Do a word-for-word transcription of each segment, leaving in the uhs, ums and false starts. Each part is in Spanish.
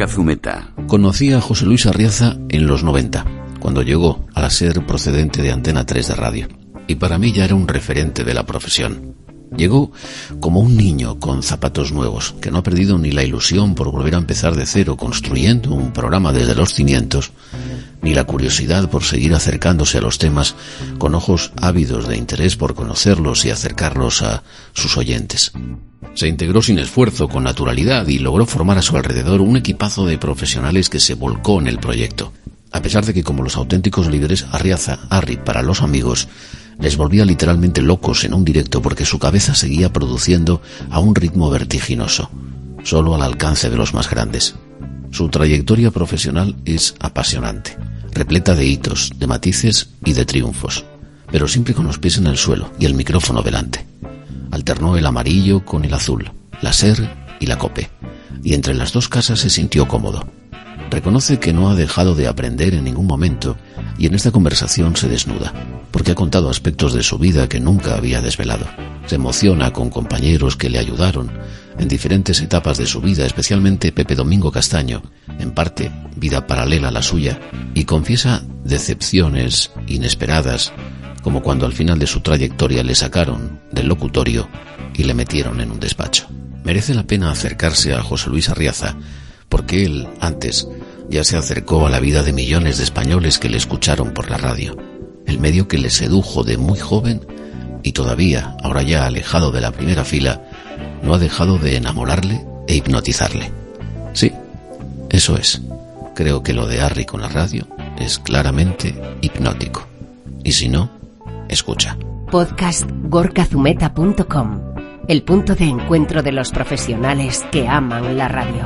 Gorka Zumeta. Conocí a José Luis Arriaza en los noventa, cuando llegó a la SER procedente de Antena tres de radio. Y para mí ya era un referente de la profesión. Llegó como un niño con zapatos nuevos, que no ha perdido ni la ilusión por volver a empezar de cero construyendo un programa desde los cimientos, ni la curiosidad por seguir acercándose a los temas con ojos ávidos de interés por conocerlos y acercarlos a sus oyentes. Se integró sin esfuerzo, con naturalidad, y logró formar a su alrededor un equipazo de profesionales que se volcó en el proyecto. A pesar de que, como los auténticos líderes, Arriaza, Arri para los amigos, les volvía literalmente locos en un directo porque su cabeza seguía produciendo a un ritmo vertiginoso, solo al alcance de los más grandes. Su trayectoria profesional es apasionante, repleta de hitos, de matices y de triunfos, pero siempre con los pies en el suelo y el micrófono delante. Alternó el amarillo con el azul, la SER y la COPE, y entre las dos casas se sintió cómodo. Reconoce que no ha dejado de aprender en ningún momento y en esta conversación se desnuda, porque ha contado aspectos de su vida que nunca había desvelado. Se emociona con compañeros que le ayudaron en diferentes etapas de su vida, especialmente Pepe Domingo Castaño, en parte vida paralela a la suya, y confiesa decepciones inesperadas, como cuando al final de su trayectoria le sacaron del locutorio y le metieron en un despacho. Merece la pena acercarse a José Luis Arriaza, porque él, antes, ya se acercó a la vida de millones de españoles que le escucharon por la radio, el medio que le sedujo de muy joven y todavía, ahora ya alejado de la primera fila, no ha dejado de enamorarle e hipnotizarle. Sí, eso es. Creo que lo de Arri con la radio es claramente hipnótico. Y si no, escucha. podcast gorka zumeta punto com, el punto de encuentro de los profesionales que aman la radio.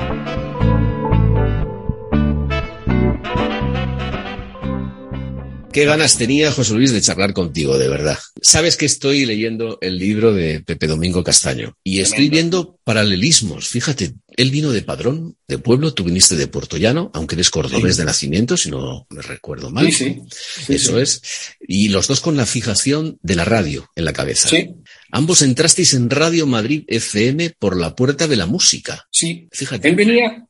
Qué ganas tenía, José Luis, de charlar contigo, de verdad. Sabes que estoy leyendo el libro de Pepe Domingo Castaño y estoy viendo paralelismos. Fíjate, él vino de Padrón, de pueblo, tú viniste de Puerto Llano, aunque eres cordobés sí. de nacimiento, si no me recuerdo mal. Sí, sí. sí Eso sí. es. Y los dos con la fijación de la radio en la cabeza. Sí. Ambos entrasteis en Radio Madrid F M por la puerta de la música. Sí. Fíjate. Él venía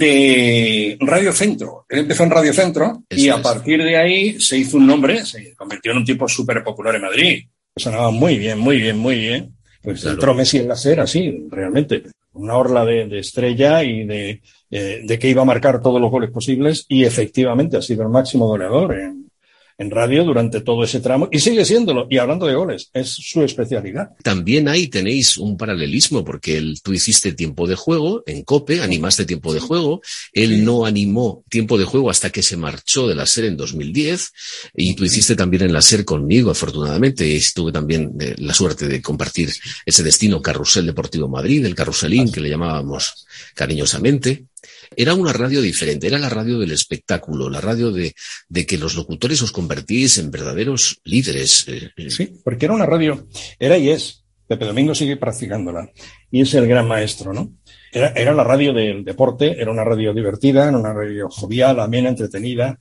de Radio Centro. Él empezó en Radio Centro Eso y a es. partir de ahí se hizo un nombre, se convirtió en un tipo súper popular en Madrid. Sonaba muy bien, muy bien, muy bien. Pues claro. Entró Messi en la SER, así, realmente. Una orla de, de estrella y de, eh, de que iba a marcar todos los goles posibles y efectivamente ha sido el máximo goleador en, en radio durante todo ese tramo y sigue siéndolo. Y hablando de goles, es su especialidad. También ahí tenéis un paralelismo porque él, tú hiciste Tiempo de Juego en COPE, animaste Tiempo de Juego. Él sí. no animó Tiempo de Juego hasta que se marchó de la SER en dos mil diez y tú hiciste también en la SER conmigo, afortunadamente, y tuve también eh, la suerte de compartir ese destino Carrusel Deportivo Madrid, el Carruselín, que le llamábamos cariñosamente. Era una radio diferente, era la radio del espectáculo, la radio de, de que los locutores os convertís en verdaderos líderes. Sí, porque era una radio, era y es, Pepe Domingo sigue practicándola, y es el gran maestro, ¿no? Era, era la radio del deporte, era una radio divertida, era una radio jovial, amena, entretenida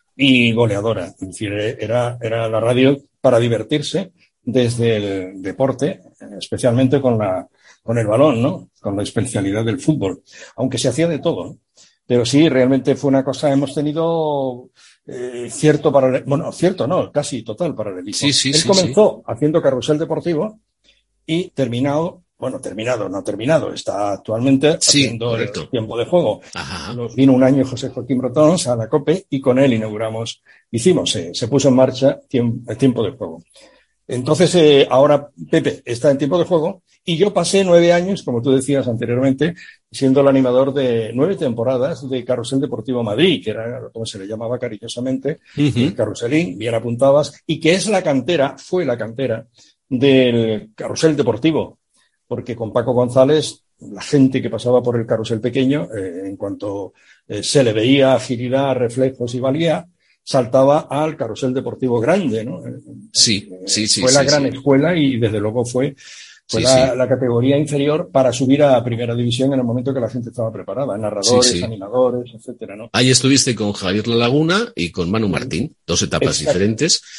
y goleadora. Es decir, era, era la radio para divertirse desde el deporte, especialmente con la con el balón, ¿no? Con la especialidad del fútbol, aunque se hacía de todo, ¿no? Pero sí, realmente fue una cosa, hemos tenido eh, cierto paralelismo, bueno, cierto no, casi total paralelismo. Sí, sí, Él sí, comenzó sí. haciendo Carrusel Deportivo y terminado, bueno, terminado, no terminado, está actualmente sí, haciendo correcto. el Tiempo de Juego. Ajá. Nos vino un año José Joaquín Brotons a la COPE y con él inauguramos, hicimos, eh, se puso en marcha tiempo, el Tiempo de Juego. Entonces, eh, ahora Pepe está en Tiempo de Juego y yo pasé nueve años, como tú decías anteriormente, siendo el animador de nueve temporadas de Carrusel Deportivo Madrid, que era como se le llamaba cariñosamente, uh-huh. el Carruselín, bien apuntabas, y que es la cantera, fue la cantera del Carrusel Deportivo, porque con Paco González, la gente que pasaba por el carrusel pequeño, eh, en cuanto eh, se le veía agilidad, reflejos y valía, saltaba al Carrusel Deportivo grande, ¿no? Sí, sí, sí. Fue la sí, gran sí. escuela y desde luego fue, fue sí, la, sí. la categoría inferior para subir a Primera División en el momento que la gente estaba preparada, narradores, sí, sí. animadores, etcétera, ¿no? Ahí estuviste con Javier La Laguna y con Manu Martín, dos etapas Exacto. diferentes.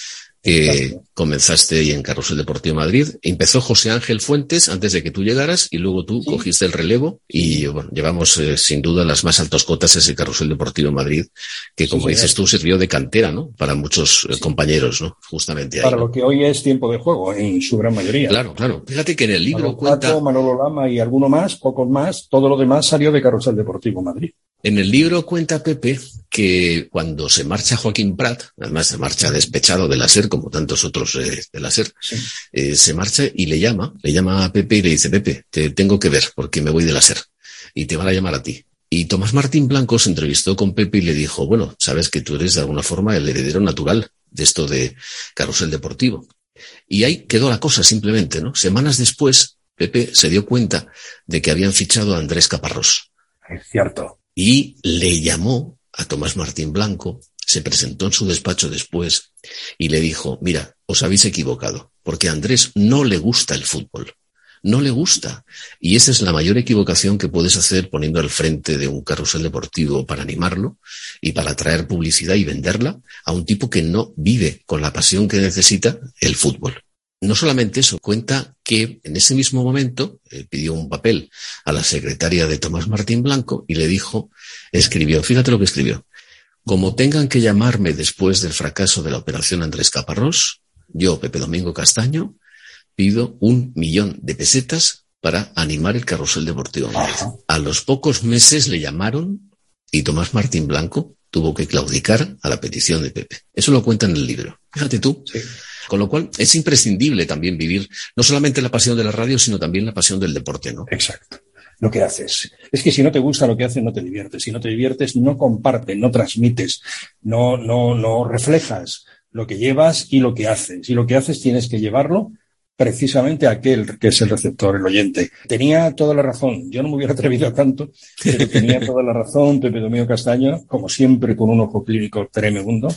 que Exacto. comenzaste ahí en Carrusel Deportivo Madrid. Empezó José Ángel Fuentes antes de que tú llegaras y luego tú sí. cogiste el relevo y bueno, llevamos eh, sin duda las más altas cotas ese Carrusel Deportivo Madrid, que como sí, dices tú sirvió de cantera, ¿no? Para muchos sí. compañeros, ¿no? Justamente ahí. Para ¿no? lo que hoy es Tiempo de Juego, en su gran mayoría. Claro, claro. Fíjate que en el libro Manolo cuenta... Pato, Manolo Lama y alguno más, pocos más, todo lo demás salió de Carrusel Deportivo Madrid. En el libro cuenta Pepe que cuando se marcha Joaquín Prat, además se marcha despechado de la SER, como tantos otros eh, de la SER, sí. eh, se marcha y le llama, le llama a Pepe y le dice, Pepe, te tengo que ver porque me voy de la SER y te van a llamar a ti. Y Tomás Martín Blanco se entrevistó con Pepe y le dijo, bueno, sabes que tú eres de alguna forma el heredero natural de esto de Carrusel Deportivo. Y ahí quedó la cosa simplemente, ¿no? Semanas después, Pepe se dio cuenta de que habían fichado a Andrés Caparrós. Es cierto. Y le llamó a Tomás Martín Blanco, se presentó en su despacho después y le dijo, mira, os habéis equivocado, porque a Andrés no le gusta el fútbol, no le gusta. Y esa es la mayor equivocación que puedes hacer poniendo al frente de un carrusel deportivo para animarlo y para atraer publicidad y venderla a un tipo que no vive con la pasión que necesita el fútbol. No solamente eso, cuenta que en ese mismo momento eh, pidió un papel a la secretaria de Tomás Martín Blanco y le dijo, escribió, fíjate lo que escribió, como tengan que llamarme después del fracaso de la operación Andrés Caparrós, yo, Pepe Domingo Castaño, pido un millón de pesetas para animar el Carrusel Deportivo Madrid. A los pocos meses le llamaron y Tomás Martín Blanco tuvo que claudicar a la petición de Pepe. Eso lo cuenta en el libro. Fíjate tú. Sí. Con lo cual, es imprescindible también vivir no solamente la pasión de la radio, sino también la pasión del deporte, ¿no? Exacto. Lo que haces. Es que si no te gusta lo que haces, no te diviertes. Si no te diviertes, no compartes, no transmites, no, no, no reflejas lo que llevas y lo que haces. Y lo que haces tienes que llevarlo precisamente a aquel que es el receptor, el oyente. Tenía toda la razón. Yo no me hubiera atrevido a tanto, pero tenía toda la razón Pepe Domingo Castaño, como siempre, con un ojo clínico tremendo.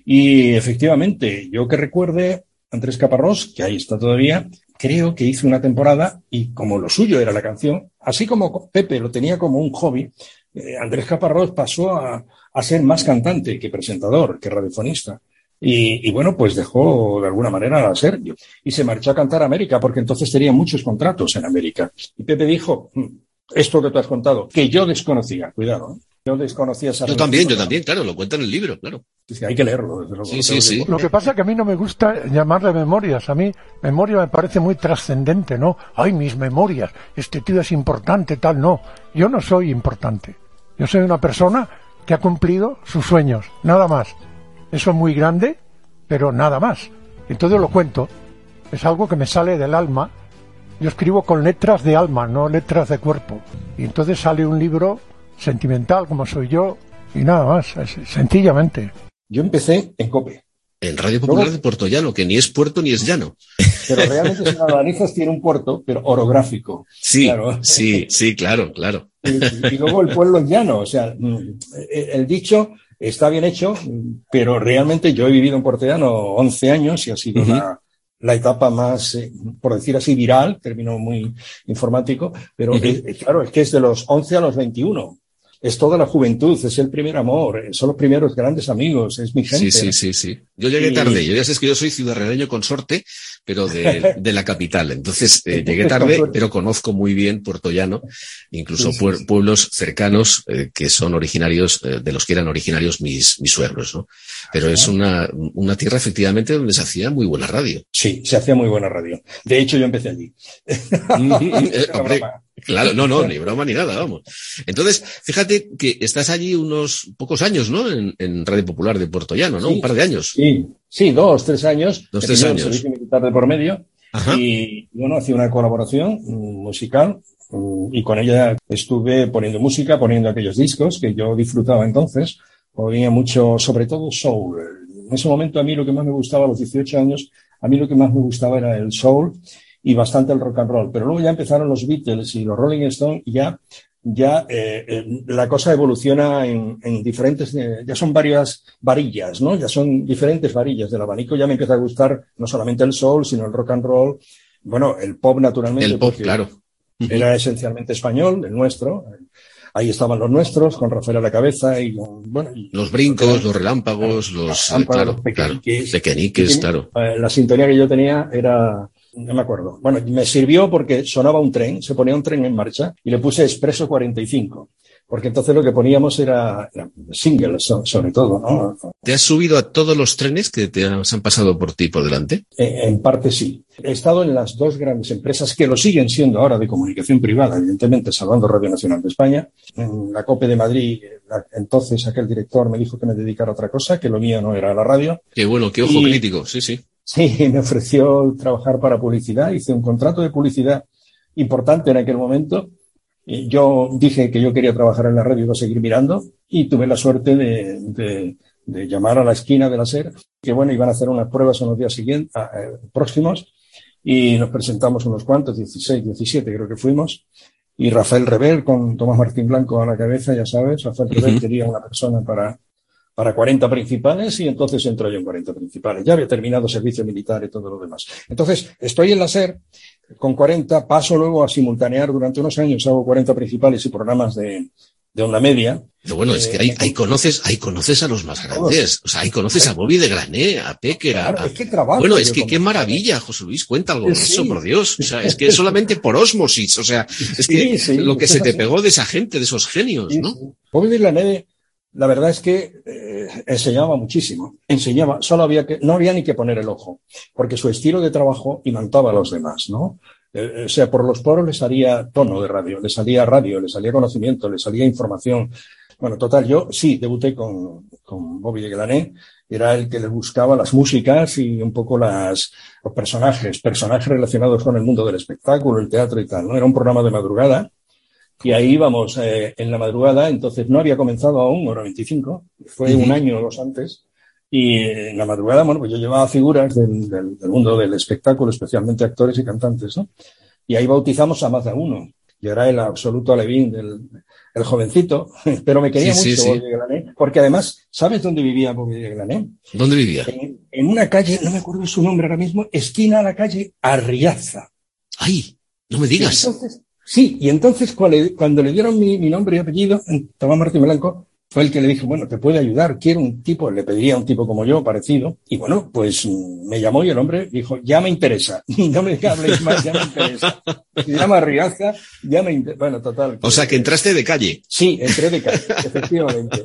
Y efectivamente, yo que recuerde, Andrés Caparrós, que ahí está todavía, creo que hizo una temporada y como lo suyo era la canción, así como Pepe lo tenía como un hobby, eh, Andrés Caparrós pasó a, a ser más cantante que presentador, que radiofonista. Y, y bueno, pues dejó de alguna manera a Sergio y se marchó a cantar a América porque entonces tenía muchos contratos en América. Y Pepe dijo, esto que tú has contado, que yo desconocía, cuidado, ¿eh? Yo desconocía esa... Yo también, yo también, claro, lo cuenta en el libro, claro. Sí, hay que leerlo. Desde luego, sí, sí, sí. Lo que pasa es que a mí no me gusta llamarle memorias. A mí memoria me parece muy trascendente, ¿no? Ay, mis memorias, este tío es importante, tal, no. Yo no soy importante. Yo soy una persona que ha cumplido sus sueños, nada más. Eso es muy grande, pero nada más. Entonces lo cuento. Es algo que me sale del alma. Yo escribo con letras de alma, no letras de cuerpo. Y entonces sale un libro sentimental, como soy yo, y nada más, sencillamente. Yo empecé en COPE. En Radio Popular Luego, de Puerto Llano, que ni es puerto ni es llano. Pero realmente San Albanizas tiene un puerto, pero orográfico. Sí, claro. sí, sí, claro, claro. Y, y luego el pueblo es llano. O sea, el dicho está bien hecho, pero realmente yo he vivido en Puerto Llano once años y ha sido uh-huh. la, la etapa más, eh, por decir así, viral, término muy informático, pero uh-huh. es, claro, es que es de los once a los veintiuno. Es toda la juventud, es el primer amor, son los primeros grandes amigos, es mi gente. Sí, sí, sí, sí. Yo llegué y... tarde, yo ya sé que yo soy ciudadano consorte, pero de, de la capital. Entonces, eh, llegué tarde, pero conozco muy bien Puerto Llano, incluso sí, sí, sí. pueblos cercanos eh, que son originarios, eh, de los que eran originarios mis, mis suegros, ¿no? Pero es una, una tierra efectivamente donde se hacía muy buena radio. Sí, se hacía muy buena radio. De hecho, yo empecé allí. eh, hombre, claro, no, no, ni broma ni nada, vamos. Entonces, fíjate que estás allí unos pocos años, ¿no? En, en Radio Popular de Puerto Llano, ¿no? Sí, un par de años. Sí, sí, dos, tres años. Dos, tres años. Servicio militar de por medio. Ajá. Y bueno, hacía una colaboración musical y con ella estuve poniendo música, poniendo aquellos discos que yo disfrutaba entonces. Oía mucho, sobre todo soul. En ese momento a mí lo que más me gustaba, a los dieciocho años, a mí lo que más me gustaba era el soul y bastante el rock and roll. Pero luego ya empezaron los Beatles y los Rolling Stones y ya, ya eh, eh, la cosa evoluciona en, en diferentes, eh, ya son varias varillas, ¿no? Ya son diferentes varillas del abanico. Ya me empieza a gustar no solamente el soul, sino el rock and roll. Bueno, el pop naturalmente. El pop, claro. Era esencialmente español, el nuestro. ahí estaban los nuestros, con Rafael a la cabeza y con, bueno... Y, los brincos, los relámpagos, los... relámpagos, claro, los pequeñiques, claro, pequeñiques, claro. Eh, la sintonía que yo tenía era... No me acuerdo. Bueno, me sirvió porque sonaba un tren, se ponía un tren en marcha y le puse Expreso cuarenta y cinco. Porque entonces lo que poníamos era, era singles, sobre todo, ¿no? ¿Te has subido a todos los trenes que te han pasado por ti por delante? En, en parte sí. He estado en las dos grandes empresas que lo siguen siendo ahora de comunicación privada, evidentemente, salvando Radio Nacional de España. En la COPE de Madrid, la, entonces aquel director me dijo que me dedicara a otra cosa, que lo mío no era la radio. Qué bueno, qué ojo y, crítico, sí, sí. Sí, me ofreció trabajar para publicidad, hice un contrato de publicidad importante en aquel momento. Yo dije que yo quería trabajar en la radio y iba a seguir mirando y tuve la suerte de, de, de llamar a la esquina de la SER, que bueno, iban a hacer unas pruebas en los días siguientes, eh, próximos, y nos presentamos unos cuantos, dieciséis, diecisiete creo que fuimos, y Rafael Rebel con Tomás Martín Blanco a la cabeza, ya sabes, Rafael Rebel uh-huh. quería una persona para, para cuarenta principales y entonces entró yo en cuarenta principales. Ya había terminado servicio militar y todo lo demás. Entonces, estoy en la SER con cuarenta, paso luego a simultanear durante unos años, hago cuarenta principales y programas de, de onda media. Pero bueno, eh, es que ahí, ahí conoces, ahí conoces a los más grandes. O sea, ahí conoces a Bobby de Grané, a Pecker, claro, a... Es que trabajo, bueno, es que qué maravilla, José Luis, cuenta algo de sí. eso, por Dios. O sea, es que solamente por ósmosis, o sea, es que sí, sí, lo que se te pegó de esa gente, de esos genios, sí, ¿no? Sí. Bobby de Grané, la verdad es que eh, enseñaba muchísimo. Enseñaba, solo había que, no había ni que poner el ojo, porque su estilo de trabajo imantaba a los demás, ¿no? Eh, o sea, por los poros le salía tono de radio, le salía radio, le salía conocimiento, le salía información. Bueno, total, yo sí debuté con, con Bobby de Grané, era el que le buscaba las músicas y un poco las, los personajes, personajes relacionados con el mundo del espectáculo, el teatro y tal, ¿no? Era un programa de madrugada. Y ahí íbamos eh, en la madrugada, entonces no había comenzado aún, hora veinticinco, fue uh-huh. un año o dos antes, y en la madrugada, bueno, pues yo llevaba figuras del, del, del mundo del espectáculo, especialmente actores y cantantes, ¿no? Y ahí bautizamos a más de uno. Yo era el absoluto alevín del el jovencito, pero me quería sí, mucho sí, Bobby sí. de Grané, porque además, ¿sabes dónde vivía Bobby de Grané? ¿Dónde vivía? En, en una calle, no me acuerdo su nombre ahora mismo, esquina a la calle Arriaza. ¡Ay! No me digas. Y entonces, sí, y entonces cuando, cuando le dieron mi, mi nombre y apellido, Tomás Martín Blanco, fue el que le dije, bueno, te puede ayudar, quiero un tipo, le pediría a un tipo como yo, parecido, y bueno, pues me llamó y el hombre dijo, ya me interesa, no me hables más, ya me interesa. Se llama Arriaza, ya me interesa, bueno, total. O sea, que entraste de calle. Sí, entré de calle, efectivamente.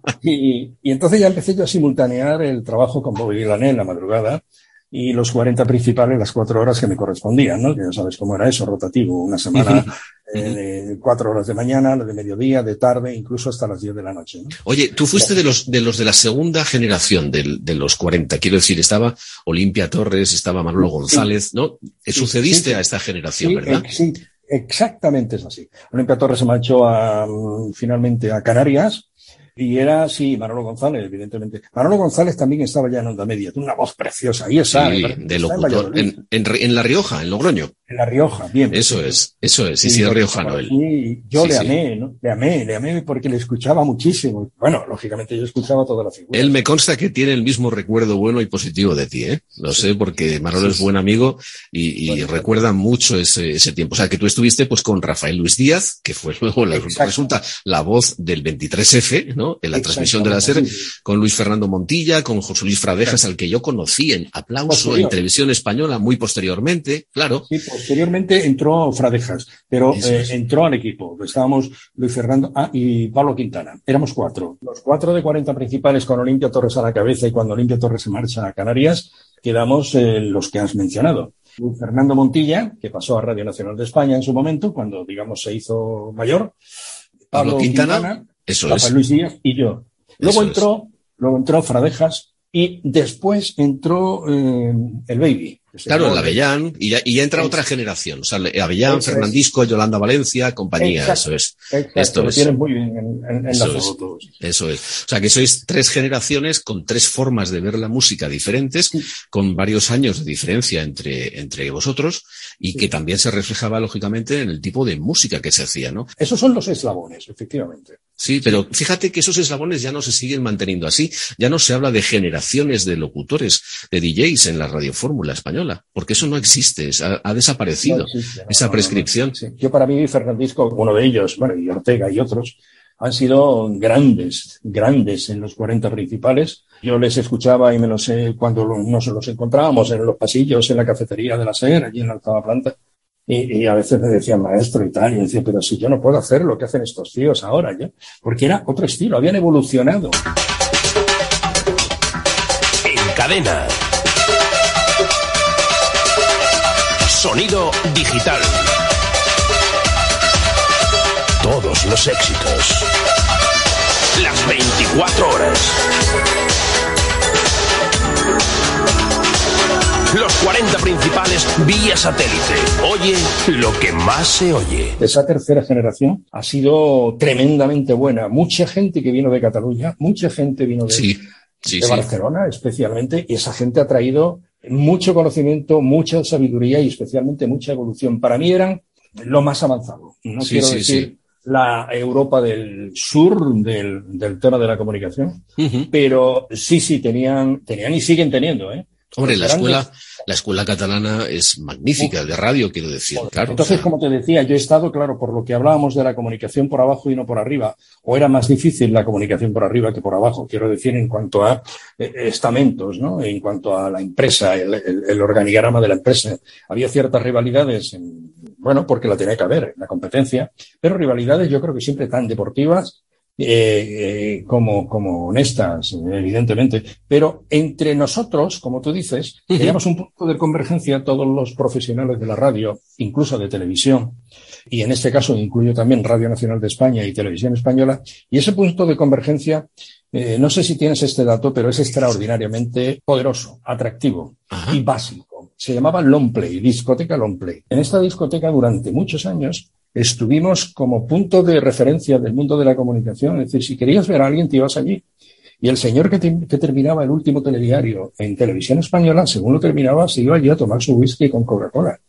Y, y entonces ya empecé yo a simultanear el trabajo con Bobby Grané en la madrugada, y los cuarenta principales, las cuatro horas que me correspondían, ¿no? Que ya sabes cómo era eso, rotativo, una semana eh, de cuatro horas de mañana, de mediodía, de tarde, incluso hasta las diez de la noche, ¿no? Oye, tú fuiste de los de los de la segunda generación del, de los cuarenta, quiero decir, estaba Olimpia Torres, estaba Manolo González, ¿no? Sí, Sucediste sí, sí. a esta generación, sí, ¿verdad? Eh, sí, exactamente es así. Olimpia Torres se marchó a, finalmente a Canarias. Y era, sí, Manolo González, evidentemente. Manolo González también estaba ya en onda media, tiene una voz preciosa. Y esa, sí, de locutor. En, en, en La Rioja, en Logroño. En La Rioja, bien. Eso es, eso es, sí, sí, es riojano él. Sí, yo sí, le sí. amé, ¿no? Le amé, le amé porque le escuchaba muchísimo. Bueno, lógicamente yo escuchaba toda la figura. Él me consta que tiene el mismo recuerdo bueno y positivo de ti, ¿eh? Lo sí. sé porque Manolo sí, es buen amigo y, y bueno, recuerda bueno. mucho ese, ese tiempo. O sea, que tú estuviste pues con Rafael Luis Díaz, que fue luego, la, resulta, la voz del veintitrés efe, ¿no? En la transmisión de la SER, sí. con Luis Fernando Montilla, con José Luis Fradejas, sí. al que yo conocí en Aplauso Posterior. en Televisión Española muy posteriormente, claro. Sí, posteriormente entró Fradejas, pero eh, entró al equipo. Estábamos Luis Fernando ah, y Pablo Quintana. Éramos cuatro. Los cuatro de cuarenta principales con Olimpia Torres a la cabeza y cuando Olimpia Torres se marcha a Canarias, quedamos eh, los que has mencionado. Luis Fernando Montilla, que pasó a Radio Nacional de España en su momento, cuando, digamos, se hizo mayor. Pablo, Pablo Quintana, Quintana eso Rafael es. Luis Díaz y yo. Luego eso entró, es. luego entró Fradejas y después entró eh, el Baby. Claro, el Avellán, y ya, y ya entra es. otra generación. O sea, Avellán, eso Fernandisco, es. Yolanda Valencia, compañía, Exacto. eso es. Exacto. Esto Lo es. tienes muy bien en, en, en eso la es. foto. Eso es. O sea, que sois tres generaciones con tres formas de ver la música diferentes, sí. con varios años de diferencia entre, entre vosotros, y sí. que también se reflejaba, lógicamente, en el tipo de música que se hacía, ¿no? Esos son los eslabones, efectivamente. Sí, pero fíjate que esos eslabones ya no se siguen manteniendo así. Ya no se habla de generaciones de locutores, de D Js en la radiofórmula española, porque eso no existe, ha, ha desaparecido, no existe, no, esa no, prescripción. No, no, sí. Yo para mí, Fernandisco, uno de ellos, bueno, y Ortega y otros, han sido grandes, grandes en los cuarenta principales. Yo les escuchaba y me los sé cuando nos los encontrábamos en los pasillos, en la cafetería de la SER, allí en la octava planta. Y, y a veces me decían maestro y tal, y decía, pero si yo no puedo hacer lo que hacen estos tíos ahora, ¿ya? Porque era otro estilo, habían evolucionado. En cadena. Sonido digital. Todos los éxitos. Las veinticuatro horas. Los cuarenta principales vía satélite. Oye lo que más se oye. Esa tercera generación ha sido tremendamente buena. Mucha gente que vino de Cataluña, mucha gente vino de, sí, sí, de sí. Barcelona especialmente, y esa gente ha traído mucho conocimiento, mucha sabiduría y especialmente mucha evolución. Para mí eran lo más avanzado. No sí, quiero sí, decir sí. la Europa del sur del, del tema de la comunicación, Uh-huh. pero sí, sí, tenían, tenían y siguen teniendo, ¿eh? Hombre, la grandes... escuela, la escuela catalana es magnífica, de radio, quiero decir, claro. Entonces, o sea... como te decía, yo he estado, claro, por lo que hablábamos de la comunicación por abajo y no por arriba, o era más difícil la comunicación por arriba que por abajo, quiero decir, en cuanto a eh, estamentos, ¿no? En cuanto a la empresa, el, el, el organigrama de la empresa. Había ciertas rivalidades, en, bueno, porque la tenía que haber, la competencia, pero rivalidades yo creo que siempre tan deportivas, Eh, eh, como, como honestas, evidentemente, pero entre nosotros, como tú dices, uh-huh. teníamos un punto de convergencia todos los profesionales de la radio, incluso de televisión, y en este caso incluyo también Radio Nacional de España y Televisión Española, y ese punto de convergencia, eh, no sé si tienes este dato, pero es extraordinariamente poderoso, atractivo uh-huh. y básico. Se llamaba Long Play, discoteca Long Play. En esta discoteca durante muchos años estuvimos como punto de referencia del mundo de la comunicación. Es decir, si querías ver a alguien, te ibas allí. Y el señor que, te, que terminaba el último telediario en Televisión Española, según lo terminaba, se iba allí a tomar su whisky con Coca-Cola.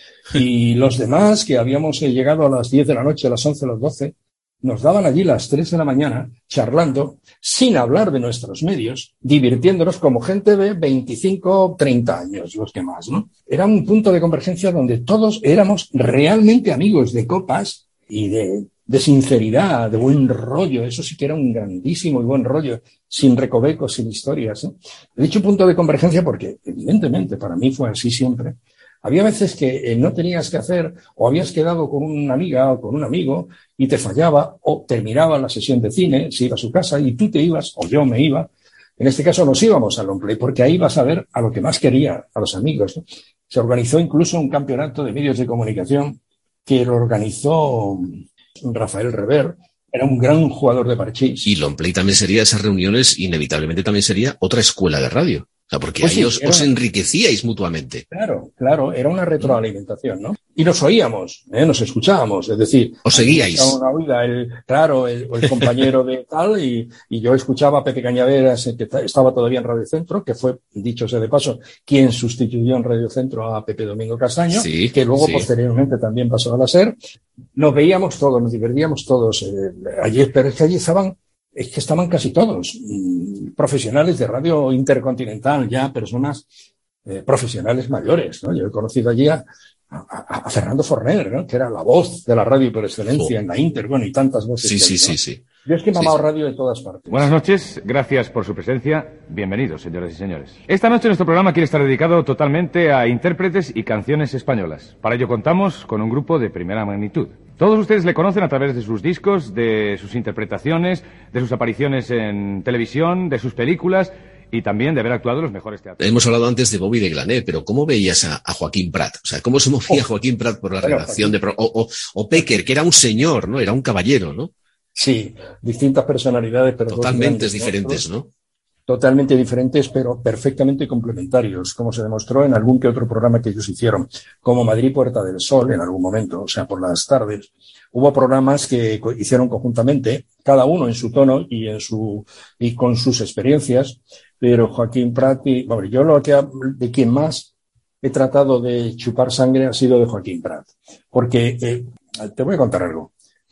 Y los demás, que habíamos llegado a las diez de la noche, a las once, a las doce, nos daban allí las tres de la mañana, charlando, sin hablar de nuestros medios, divirtiéndonos como gente de veinticinco, treinta años, los que más, ¿no? Era un punto de convergencia donde todos éramos realmente amigos de copas y de, de sinceridad, de buen rollo. Eso sí que era un grandísimo y buen rollo, sin recovecos, sin historias, ¿eh? He dicho punto de convergencia porque, evidentemente, para mí fue así siempre. Había veces que eh, no tenías que hacer, o habías quedado con una amiga o con un amigo y te fallaba, o terminaba la sesión de cine, se iba a su casa y tú te ibas, o yo me iba. En este caso nos íbamos al Long Play, porque ahí vas a ver a lo que más quería, a los amigos, ¿no? Se organizó incluso un campeonato de medios de comunicación que lo organizó Rafael Rever. Era un gran jugador de parchís. Y Long Play también sería, esas reuniones, inevitablemente también sería otra escuela de radio. O sea, porque pues ahí sí, os, os enriquecíais mutuamente. Claro, claro, era una retroalimentación, ¿no? Y nos oíamos, ¿eh? Nos escuchábamos, es decir... Os seguíais. Una oída, el, claro, el, el compañero de tal, y, y yo escuchaba a Pepe Cañaveras, que estaba todavía en Radio Centro, que fue, dicho sea de paso, quien sustituyó en Radio Centro a Pepe Domingo Castaño, sí, que luego sí. posteriormente también pasó a la SER. Nos veíamos todos, nos divertíamos todos. Eh, allí, pero es que allí estaban... Es que estaban casi todos mmm, profesionales de radio intercontinental, ya personas eh, profesionales mayores, ¿no? Yo he conocido allí a, a, a Fernando Forner, ¿no? Que era la voz de la radio por excelencia oh. en la Inter, bueno, y tantas voces. Sí, sí, hay, ¿no? sí, sí. Yo es que he mamado sí, sí. radio de todas partes. Buenas noches, gracias por su presencia. Bienvenidos, señoras y señores. Esta noche nuestro programa quiere estar dedicado totalmente a intérpretes y canciones españolas. Para ello contamos con un grupo de primera magnitud. Todos ustedes le conocen a través de sus discos, de sus interpretaciones, de sus apariciones en televisión, de sus películas y también de haber actuado en los mejores teatros. Hemos hablado antes de Bobby de Glané, pero ¿cómo veías a, a Joaquín Prat? O sea, ¿cómo se movía oh. Joaquín Prat por la bueno, redacción Joaquín. de... O, o, o Pecker, que era un señor, ¿no? Era un caballero, ¿no? Sí, distintas personalidades, pero... Totalmente diferentes, ¿no? Totalmente diferentes, pero perfectamente complementarios, como se demostró en algún que otro programa que ellos hicieron, como Madrid Puerta del Sol en algún momento, o sea, por las tardes. Hubo programas que hicieron conjuntamente, cada uno en su tono y en su y con sus experiencias, pero Joaquín Prat y, bueno, yo lo que de quien más he tratado de chupar sangre ha sido de Joaquín Prat, porque eh, te voy a contar algo.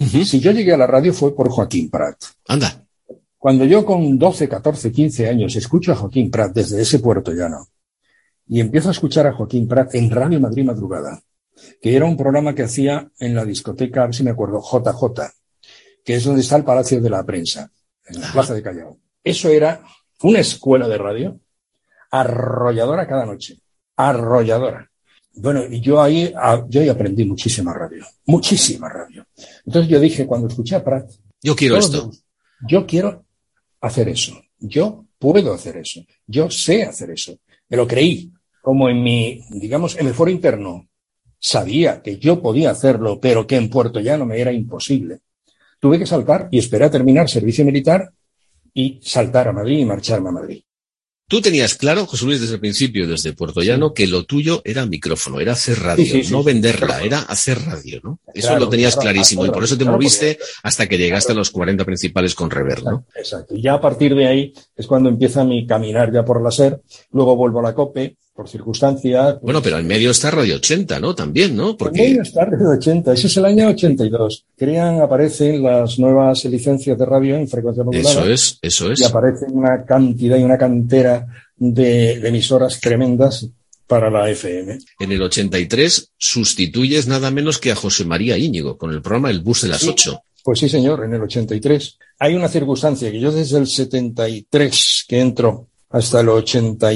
Uh-huh. Si yo llegué a la radio fue por Joaquín Prat. Anda. Cuando yo con doce, catorce, quince años escucho a Joaquín Prat desde ese Puerto Llano y empiezo a escuchar a Joaquín Prat en Radio Madrid Madrugada, que era un programa que hacía en la discoteca, a ver si me acuerdo, J J, que es donde está el Palacio de la Prensa, en la Plaza de Callao. Eso era una escuela de radio arrolladora cada noche, arrolladora. Bueno, y yo ahí, yo ahí aprendí muchísima radio, muchísima radio. Entonces yo dije, cuando escuché a Prat, yo quiero esto. Yo quiero hacer eso. Yo puedo hacer eso. Yo sé hacer eso. Me lo creí. Como en mi, digamos, en mi foro interno, sabía que yo podía hacerlo, pero que en Puerto Llano me era imposible. Tuve que saltar y esperé a terminar servicio militar y saltar a Madrid y marcharme a Madrid. Tú tenías claro, José Luis, desde el principio, desde Puerto Llano, sí, que lo tuyo era micrófono, era hacer radio, sí, sí, sí, no sí, venderla, sí, era hacer radio, ¿no? Eso claro, lo tenías claro, clarísimo claro, y por eso te claro, moviste porque, hasta que llegaste claro, a los cuarenta principales con Rever, ¿no? Exacto. Y ya a partir de ahí es cuando empieza mi caminar ya por la SER, luego vuelvo a la COPE, por circunstancias. Pues, bueno, pero en medio está Radio ochenta, ¿no? También, ¿no? Porque... En medio está Radio ochenta, eso es el año ochenta y dos. Crean, aparecen las nuevas licencias de radio en frecuencia modulada. Eso es, eso es. Y aparecen una cantidad y una cantera de, de emisoras tremendas para la F M. En el ochenta y tres sustituyes nada menos que a José María Íñigo con el programa El Bus de las sí, ocho. Pues sí, señor, en el ochenta y tres. Hay una circunstancia que yo desde el setenta y tres que entro hasta el ochenta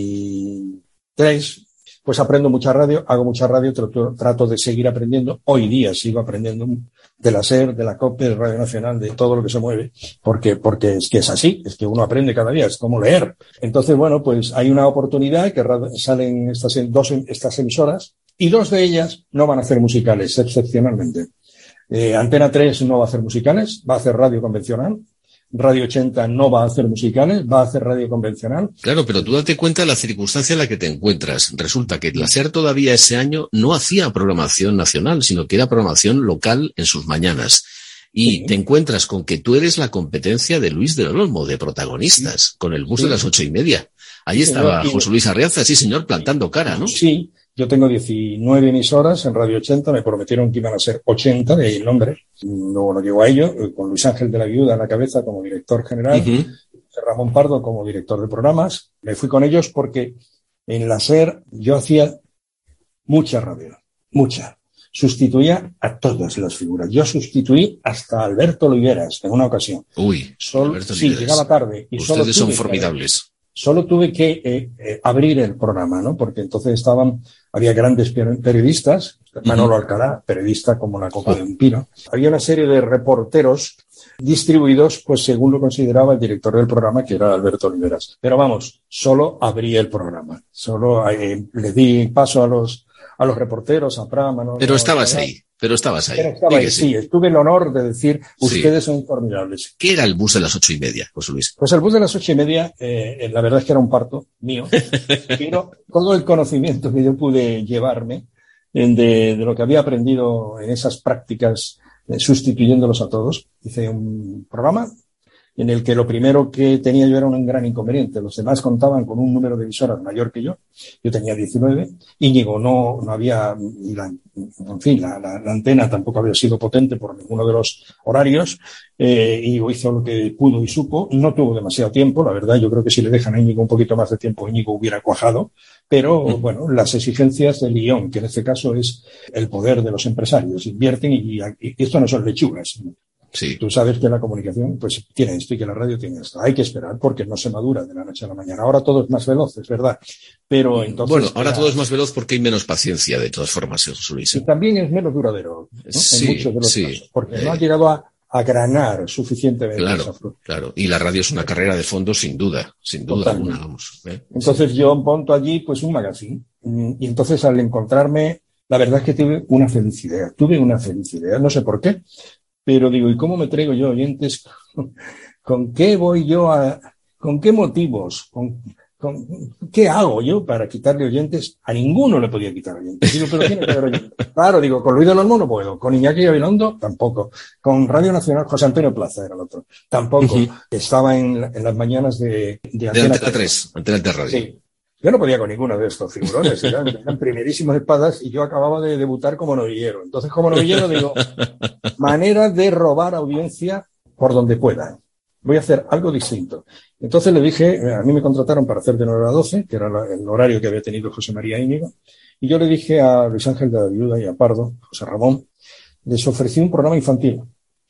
y tres, pues aprendo mucha radio, hago mucha radio, trato, trato de seguir aprendiendo. Hoy día sigo aprendiendo de la SER, de la COPE, de Radio Nacional, de todo lo que se mueve, porque, porque es que es así, es que uno aprende cada día, es como leer. Entonces, bueno, pues hay una oportunidad que salen estas dos estas emisoras y dos de ellas no van a hacer musicales, excepcionalmente. Eh, Antena tres no va a hacer musicales, va a hacer radio convencional. Radio ochenta no va a hacer musicales, va a hacer radio convencional. Claro, pero tú date cuenta de la circunstancia en la que te encuentras. Resulta que la SER todavía ese año no hacía programación nacional, sino que era programación local en sus mañanas. Y sí, te encuentras con que tú eres la competencia de Luis del Olmo, de protagonistas, sí, con el bus sí, de las ocho y media. Ahí sí, estaba señor, José Luis Arriaza, sí señor, plantando cara, ¿no? Sí. Yo tengo diecinueve emisoras en Radio ochenta, me prometieron que iban a ser ochenta, de ahí el nombre. Luego no llegó a ello, con Luis Ángel de la Viuda a la cabeza como director general, uh-huh. Ramón Pardo como director de programas. Me fui con ellos porque en la SER yo hacía mucha radio, mucha. Sustituía a todas las figuras. Yo sustituí hasta a Alberto Oliveras en una ocasión. Uy, solo, Alberto sí, Oliveras. Llegaba tarde. Y Ustedes solo son formidables. Que, Solo tuve que eh, eh, abrir el programa, ¿no? Porque entonces estaban, había grandes periodistas, Manolo uh-huh. Alcalá, periodista como la copa de un pino. Había una serie de reporteros distribuidos, pues según lo consideraba el director del programa, que era Alberto Oliveras. Pero vamos, solo abrí el programa. Solo eh, le di paso a los, a los reporteros, a Prama. ¿no? Pero estabas ahí. Pero estabas ahí. Pero estaba ahí, sí. Tuve el honor de decir, ustedes sí. son formidables. ¿Qué era el bus de las ocho y media, José Luis? Pues el bus de las ocho y media, eh, la verdad es que era un parto mío, pero todo el conocimiento que yo pude llevarme de, de lo que había aprendido en esas prácticas, eh, sustituyéndolos a todos, hice un programa en el que lo primero que tenía yo era un gran inconveniente. Los demás contaban con un número de emisoras mayor que yo. Yo tenía diecinueve. Íñigo no, no había, y la, en fin, la, la, la antena tampoco había sido potente por ninguno de los horarios. Eh, Íñigo hizo lo que pudo y supo. No tuvo demasiado tiempo, la verdad. Yo creo que si le dejan a Íñigo un poquito más de tiempo, Íñigo hubiera cuajado. Pero, mm. bueno, las exigencias del guión, que en este caso es el poder de los empresarios. Invierten y, y, y esto no son lechugas. Sí. Tú sabes que la comunicación pues tiene esto y que la radio tiene esto. Hay que esperar porque no se madura de la noche a la mañana. Ahora todo es más veloz, es verdad. Pero entonces. Bueno, ahora era... todo es más veloz porque hay menos paciencia de todas formas, José Luis. Y también es menos duradero, ¿no? Sí, en muchos de los sí. casos. Porque eh... no ha llegado a, a granar suficientemente. Claro, esa fruta. Claro. Y la radio es una carrera de fondo sin duda, sin duda alguna, vamos. ¿eh? Entonces sí. Yo monto allí pues un magazine. Y entonces al encontrarme, la verdad es que tuve una felicidad. Tuve una felicidad, no sé por qué. Pero digo, ¿y cómo me traigo yo oyentes? ¿Con qué voy yo a, con qué motivos? ¿Con, con qué hago yo para quitarle oyentes? A ninguno le podía quitar oyentes. Digo, pero tiene que haber oyentes. Claro, digo, con Luis del Olmo no puedo. Con Iñaki Gabilondo, tampoco. Con Radio Nacional, José Antonio Plaza era el otro. Tampoco. Uh-huh. Estaba en, en las mañanas de, de Antena, de Antena tres. Antena tres Radio. Sí. Yo no podía con ninguno de estos figurones, eran, eran primerísimas espadas y yo acababa de debutar como novillero. Entonces, como novillero, digo, manera de robar audiencia por donde pueda. Voy a hacer algo distinto. Entonces le dije, a mí me contrataron para hacer de nueve a doce, que era el horario que había tenido José María Íñigo, y yo le dije a Luis Ángel de la Viuda y a Pardo, José Ramón, les ofrecí un programa infantil.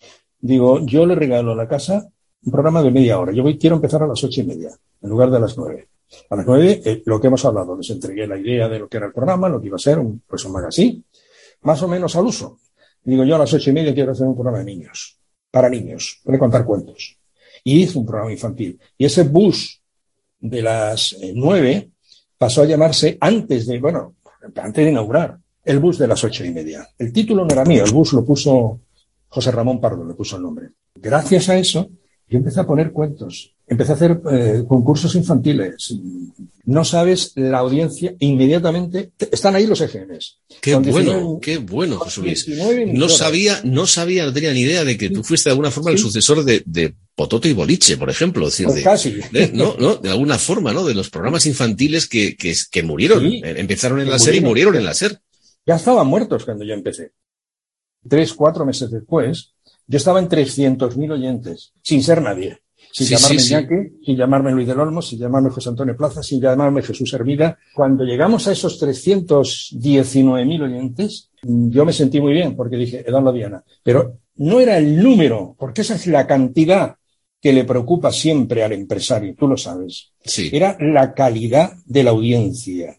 Digo, yo le regalo a la casa un programa de media hora. Yo voy, quiero empezar a las ocho y media, en lugar de a las nueve. A las nueve, eh, lo que hemos hablado, les entregué la idea de lo que era el programa, lo que iba a ser, un, pues un magazine, más o menos al uso. Digo, yo a las ocho y media quiero hacer un programa de niños, para niños, voy a contar cuentos. Y hice un programa infantil. Y ese bus de las eh, nueve pasó a llamarse antes de, bueno, antes de inaugurar, el bus de las ocho y media. El título no era mío, el bus lo puso José Ramón Pardo, le puso el nombre. Gracias a eso, yo empecé a poner cuentos, empecé a hacer eh, concursos infantiles. No sabes la audiencia, inmediatamente, están ahí los E G Ms. Qué bueno, qué bueno, José Luis. No sabía, no sabía, no tenía ni idea de que tú fuiste de alguna forma sí. el sucesor de, de Pototo y Boliche, por ejemplo. Es decir, pues de, casi. De, no, no, de alguna forma, ¿no? De los programas infantiles que, que, que murieron, sí, empezaron en la SER y murieron en la SER. Ya estaban muertos cuando yo empecé. Tres, cuatro meses después, yo estaba en trescientos mil oyentes, sin ser nadie. Sin sí, llamarme sí, Iñaki, sí. sin llamarme Luis del Olmo, sin llamarme José Antonio Plaza, sin llamarme Jesús Hermida. Cuando llegamos a esos trescientos diecinueve mil oyentes, yo me sentí muy bien, porque dije, he dado la diana. Pero no era el número, porque esa es la cantidad que le preocupa siempre al empresario, tú lo sabes. Sí. Era la calidad de la audiencia.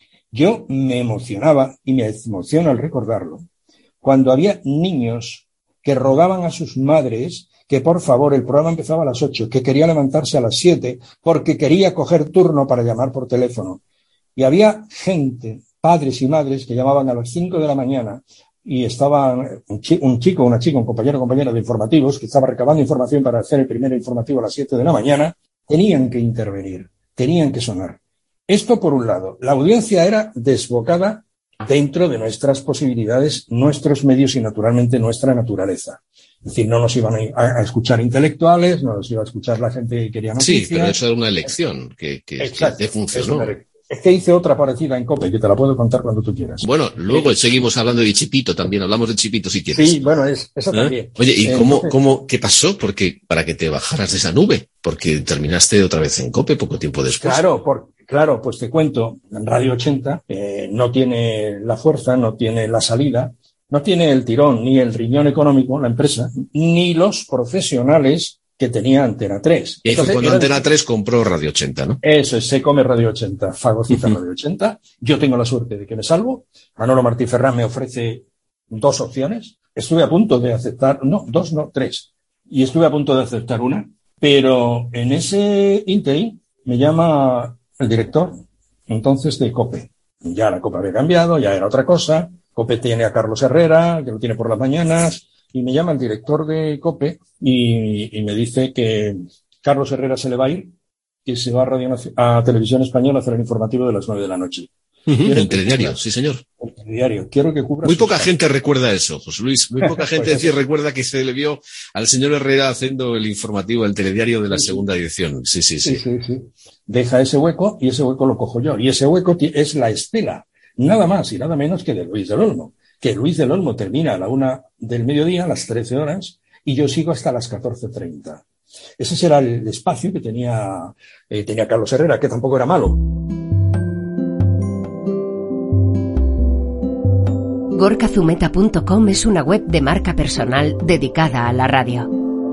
Yo me emocionaba, y me emociono al recordarlo, cuando había niños que rogaban a sus madres que por favor, el programa empezaba a las ocho, que quería levantarse a las siete porque quería coger turno para llamar por teléfono. Y había gente, padres y madres, que llamaban a las cinco de la mañana y estaban un chico, un chico, una chica, un compañero o compañera de informativos que estaba recabando información para hacer el primer informativo a las siete de la mañana, tenían que intervenir, tenían que sonar. Esto por un lado. La audiencia era desbocada dentro de nuestras posibilidades, nuestros medios y naturalmente nuestra naturaleza. Es decir, no nos iban a, a escuchar intelectuales, no nos iba a escuchar la gente que quería noticias. Sí, pero eso era una elección que, que, Exacto, que funcionó. Es, es que hice otra parecida en COPE, que te la puedo contar cuando tú quieras. Bueno, luego sí. seguimos hablando de Chipito también, hablamos de Chipito si quieres. Sí, bueno, es, esa ¿Eh? también. Oye, ¿y eh, cómo, entonces... cómo, qué pasó? Porque, para que te bajaras de esa nube, porque terminaste otra vez en COPE poco tiempo después. Claro, por, claro, pues te cuento, en Radio ochenta eh, no tiene la fuerza, no tiene la salida, no tiene el tirón ni el riñón económico, la empresa, ni los profesionales que tenía Antena tres. Y fue cuando Antena tres compró Radio ochenta, ¿no? Eso es, se come Radio ochenta, fagocita uh-huh. Radio ochenta. Yo tengo la suerte de que me salvo. Manolo Martí Ferrán me ofrece dos opciones. Estuve a punto de aceptar, no, dos, no, tres. Y estuve a punto de aceptar una. Pero en ese ínterin me llama el director, entonces, de COPE. Ya la COPE había cambiado, ya era otra cosa. COPE tiene a Carlos Herrera, que lo tiene por las mañanas, y me llama el director de COPE y, y me dice que Carlos Herrera se le va a ir, que se va a, Radio, a Televisión Española a hacer el informativo de las nueve de la noche. Uh-huh, el telediario, sí señor. El telediario, quiero que cubra... Muy poca casos. gente recuerda eso, José Luis, muy poca gente pues, decir, recuerda que se le vio al señor Herrera haciendo el informativo, el telediario de la sí, segunda edición. Sí sí sí. sí, sí, sí. Deja ese hueco y ese hueco lo cojo yo. Y ese hueco es la estela. Nada más y nada menos que de Luis del Olmo. Que Luis del Olmo termina a la una del mediodía, a las trece horas, y yo sigo hasta las catorce treinta. Ese será el espacio que tenía, eh, tenía Carlos Herrera, que tampoco era malo. gorka zumeta punto com es una web de marca personal dedicada a la radio.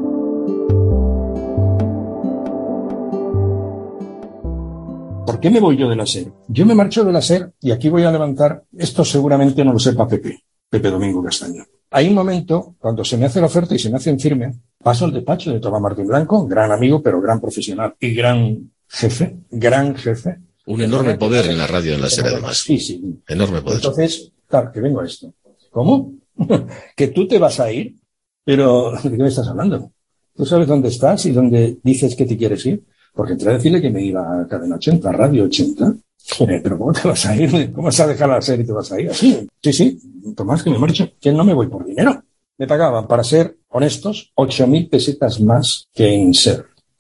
¿Por qué me voy yo de la SER? Yo me marcho de la SER y aquí voy a levantar, esto seguramente no lo sepa Pepe, Pepe Domingo Castaño. Hay un momento, cuando se me hace la oferta y se me hace en firme, paso al despacho de Tomás Martín Blanco, gran amigo, pero gran profesional y gran jefe, gran jefe. Un enorme poder en la radio en la SER, además. Sí, sí. Enorme poder. Entonces, claro, que vengo a esto. ¿Cómo? ¿Que tú te vas a ir? Pero, ¿de qué me estás hablando? ¿Tú sabes dónde estás y dónde dices que te quieres ir? Porque entré a decirle que me iba a Cadena ochenta, Radio ochenta. Eh, pero ¿cómo te vas a ir? ¿Cómo vas a dejar la SER y te vas a ir así? Sí, sí, Tomás, que me marcho. Que no me voy por dinero. Me pagaban, para ser honestos, ocho mil pesetas más que en SER.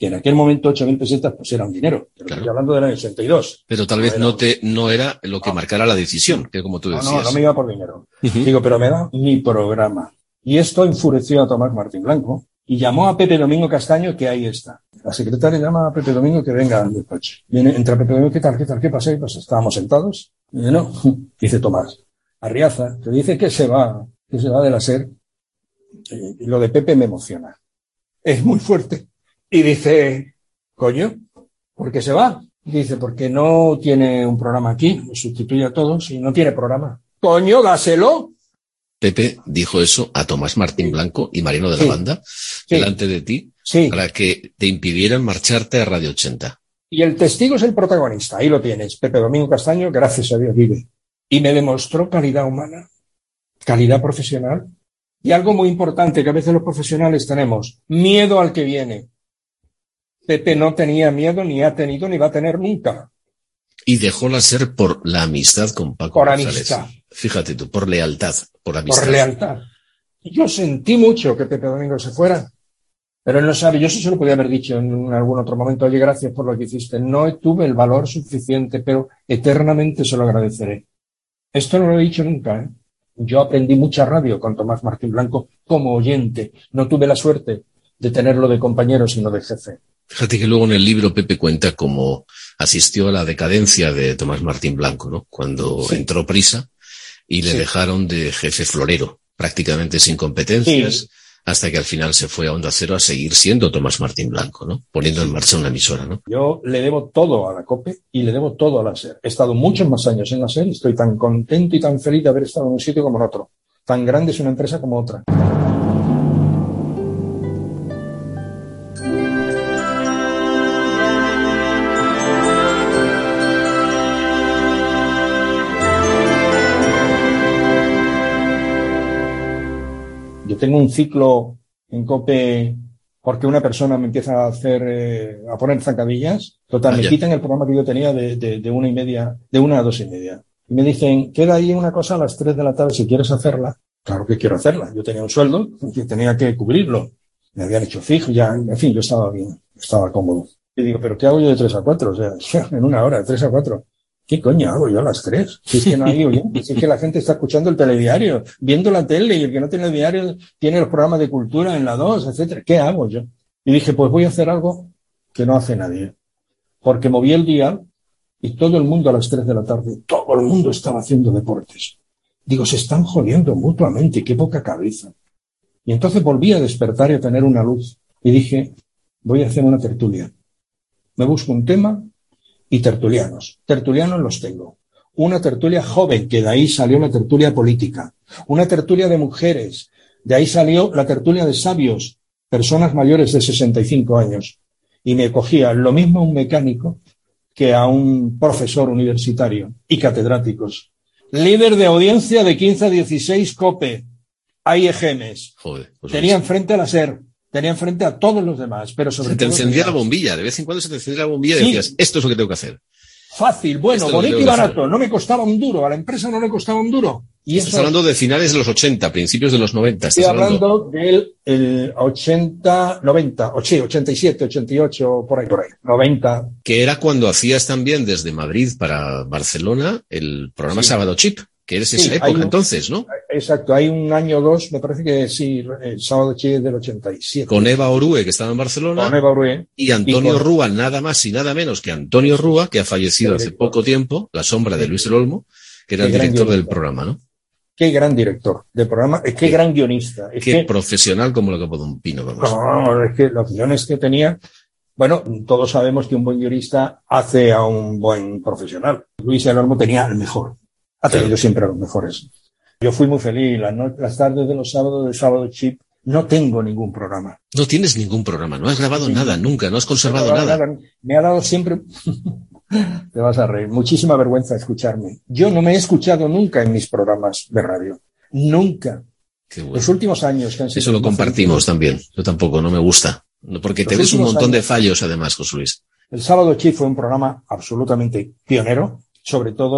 que en aquel momento ocho mil pesetas pues era un dinero. Pero Claro. estoy hablando del año ochenta y dos. Pero tal No vez era- no te no era lo que No. marcara la decisión, que como tú No, decías. no, no me iba por dinero. Ujú. Digo, pero me da mi programa. Y esto enfureció a Tomás Martín Blanco y llamó a Pepe Domingo Castaño, que ahí está. La secretaria llama a Pepe Domingo que venga al despacho. Viene, entra Pepe Domingo, ¿qué tal, qué tal, qué pasa? Y pues estábamos sentados. Y dice, no, dice Tomás, Arriaza, que dice que se va, que se va de la SER. Y lo de Pepe me emociona. Es muy fuerte. Y dice, coño, ¿por qué se va? Dice, porque no tiene un programa aquí, lo sustituye a todos y no tiene programa. Coño, dáselo. Pepe dijo eso a Tomás Martín Blanco y Mariano de la Sí. Banda delante de ti Sí. para que te impidieran marcharte a Radio ochenta. Y el testigo es el protagonista. Ahí lo tienes. Pepe Domingo Castaño, gracias a Dios, vive. Y me demostró calidad humana, calidad profesional y algo muy importante que a veces los profesionales tenemos, miedo al que viene. Pepe no tenía miedo, ni ha tenido, ni va a tener nunca. Y dejó la SER por la amistad con Paco Por González. amistad. Fíjate tú, por lealtad, por amistad. Por lealtad. Y yo sentí mucho que Pepe Domingo se fuera, pero él no sabe. Yo sí se lo podía haber dicho en algún otro momento. Oye, gracias por lo que hiciste. No tuve el valor suficiente, pero eternamente se lo agradeceré. Esto no lo he dicho nunca, ¿eh? Yo aprendí mucha radio con Tomás Martín Blanco como oyente. No tuve la suerte de tenerlo de compañero, sino de jefe. Fíjate que luego en el libro Pepe cuenta cómo asistió a la decadencia de Tomás Martín Blanco, ¿no? Cuando Sí. entró Prisa y le Sí. dejaron de jefe florero, prácticamente sin competencias, Sí. hasta que al final se fue a Onda Cero a seguir siendo Tomás Martín Blanco, ¿no? Poniendo en marcha una emisora, ¿no? Yo le debo todo a la COPE y le debo todo a la SER. He estado muchos más años en la SER y estoy tan contento y tan feliz de haber estado en un sitio como en otro. Tan grande es una empresa como otra. Yo tengo un ciclo en COPE porque una persona me empieza a hacer, eh, a poner zancadillas. Total, Ah, me ya. quitan el programa que yo tenía de, de, de una y media, de una a dos y media. Y me dicen, queda ahí una cosa a las tres de la tarde si quieres hacerla. Claro que quiero hacerla. Yo tenía un sueldo que tenía que cubrirlo. Me habían hecho fijo, ya, en fin, yo estaba bien, estaba cómodo. Y digo, ¿pero qué hago yo de tres a cuatro? O sea, en una hora, de tres a cuatro. ¿Qué coño hago yo a las tres? Si es que no hay oyentes, si es que la gente está escuchando el telediario, viendo la tele, y el que no tiene el diario tiene los programas de cultura en la dos, etcétera. ¿Qué hago yo? Y dije, pues voy a hacer algo que no hace nadie. Porque moví el dial y todo el mundo a las tres de la tarde, todo el mundo estaba haciendo deportes. Digo, se están jodiendo mutuamente, qué poca cabeza. Y entonces volví a despertar y a tener una luz. Y dije, voy a hacer una tertulia. Me busco un tema y tertulianos. Tertulianos los tengo. Una tertulia joven, que de ahí salió la tertulia política. Una tertulia de mujeres. De ahí salió la tertulia de sabios, personas mayores de sesenta y cinco años. Y me cogía lo mismo a un mecánico que a un profesor universitario y catedráticos. Líder de audiencia de quince a dieciséis COPE. Hay egemes. Joder, pues Tenía enfrente a la SER. Tenía enfrente a todos los demás, pero sobre se te todo encendía la tenía- bombilla, de vez en cuando se te encendía la bombilla y Sí. decías, esto es lo que tengo que hacer. Fácil, bueno, Esto lo bonito y tengo que hacer. barato. No me costaba un duro. A la empresa no le costaba un duro. Y Estás eso, hablando de finales de los ochenta, principios de los noventa. estoy Estás hablando... hablando del el ochenta, noventa, o sí, ochenta y siete, ochenta y ocho, por ahí, por ahí. noventa. Que era cuando hacías también desde Madrid para Barcelona el programa Sí. Sábado Chip, que eres Sí, esa hay época un- entonces, ¿no? Exacto, hay un año o dos, me parece que sí, el sábado Chile del ochenta y siete. Con Eva Orue, que estaba en Barcelona, Con Eva Urue. y Antonio y con- Rúa, nada más y nada menos que Antonio Rúa, que ha fallecido hace Director. poco tiempo, la sombra de Luis el Olmo, que era el Qué gran director del director. programa, ¿no? Qué gran director de programa, eh, qué Qué- gran guionista. Es Qué que, profesional como lo que de un pino, vamos. no, es que los guiones que tenía, bueno, todos sabemos que un buen guionista hace a un buen profesional. Luis el Olmo tenía el mejor. Ha tenido Claro. siempre a los mejores. Yo fui muy feliz. Las, no- las tardes de los sábados, de sábado chip, no tengo ningún programa. No tienes ningún programa, no has grabado nada nunca, no has conservado No, nada. nada. Me ha dado siempre, te vas a reír, muchísima vergüenza escucharme. Yo no me he escuchado nunca en mis programas de radio. Nunca. Qué bueno. Los últimos años que han sido Eso lo más compartimos también. Yo tampoco, no me gusta. No, porque te Los ves un últimos montón de años- fallos, además, José Luis. El Sábado Chip fue un programa absolutamente pionero, sobre todo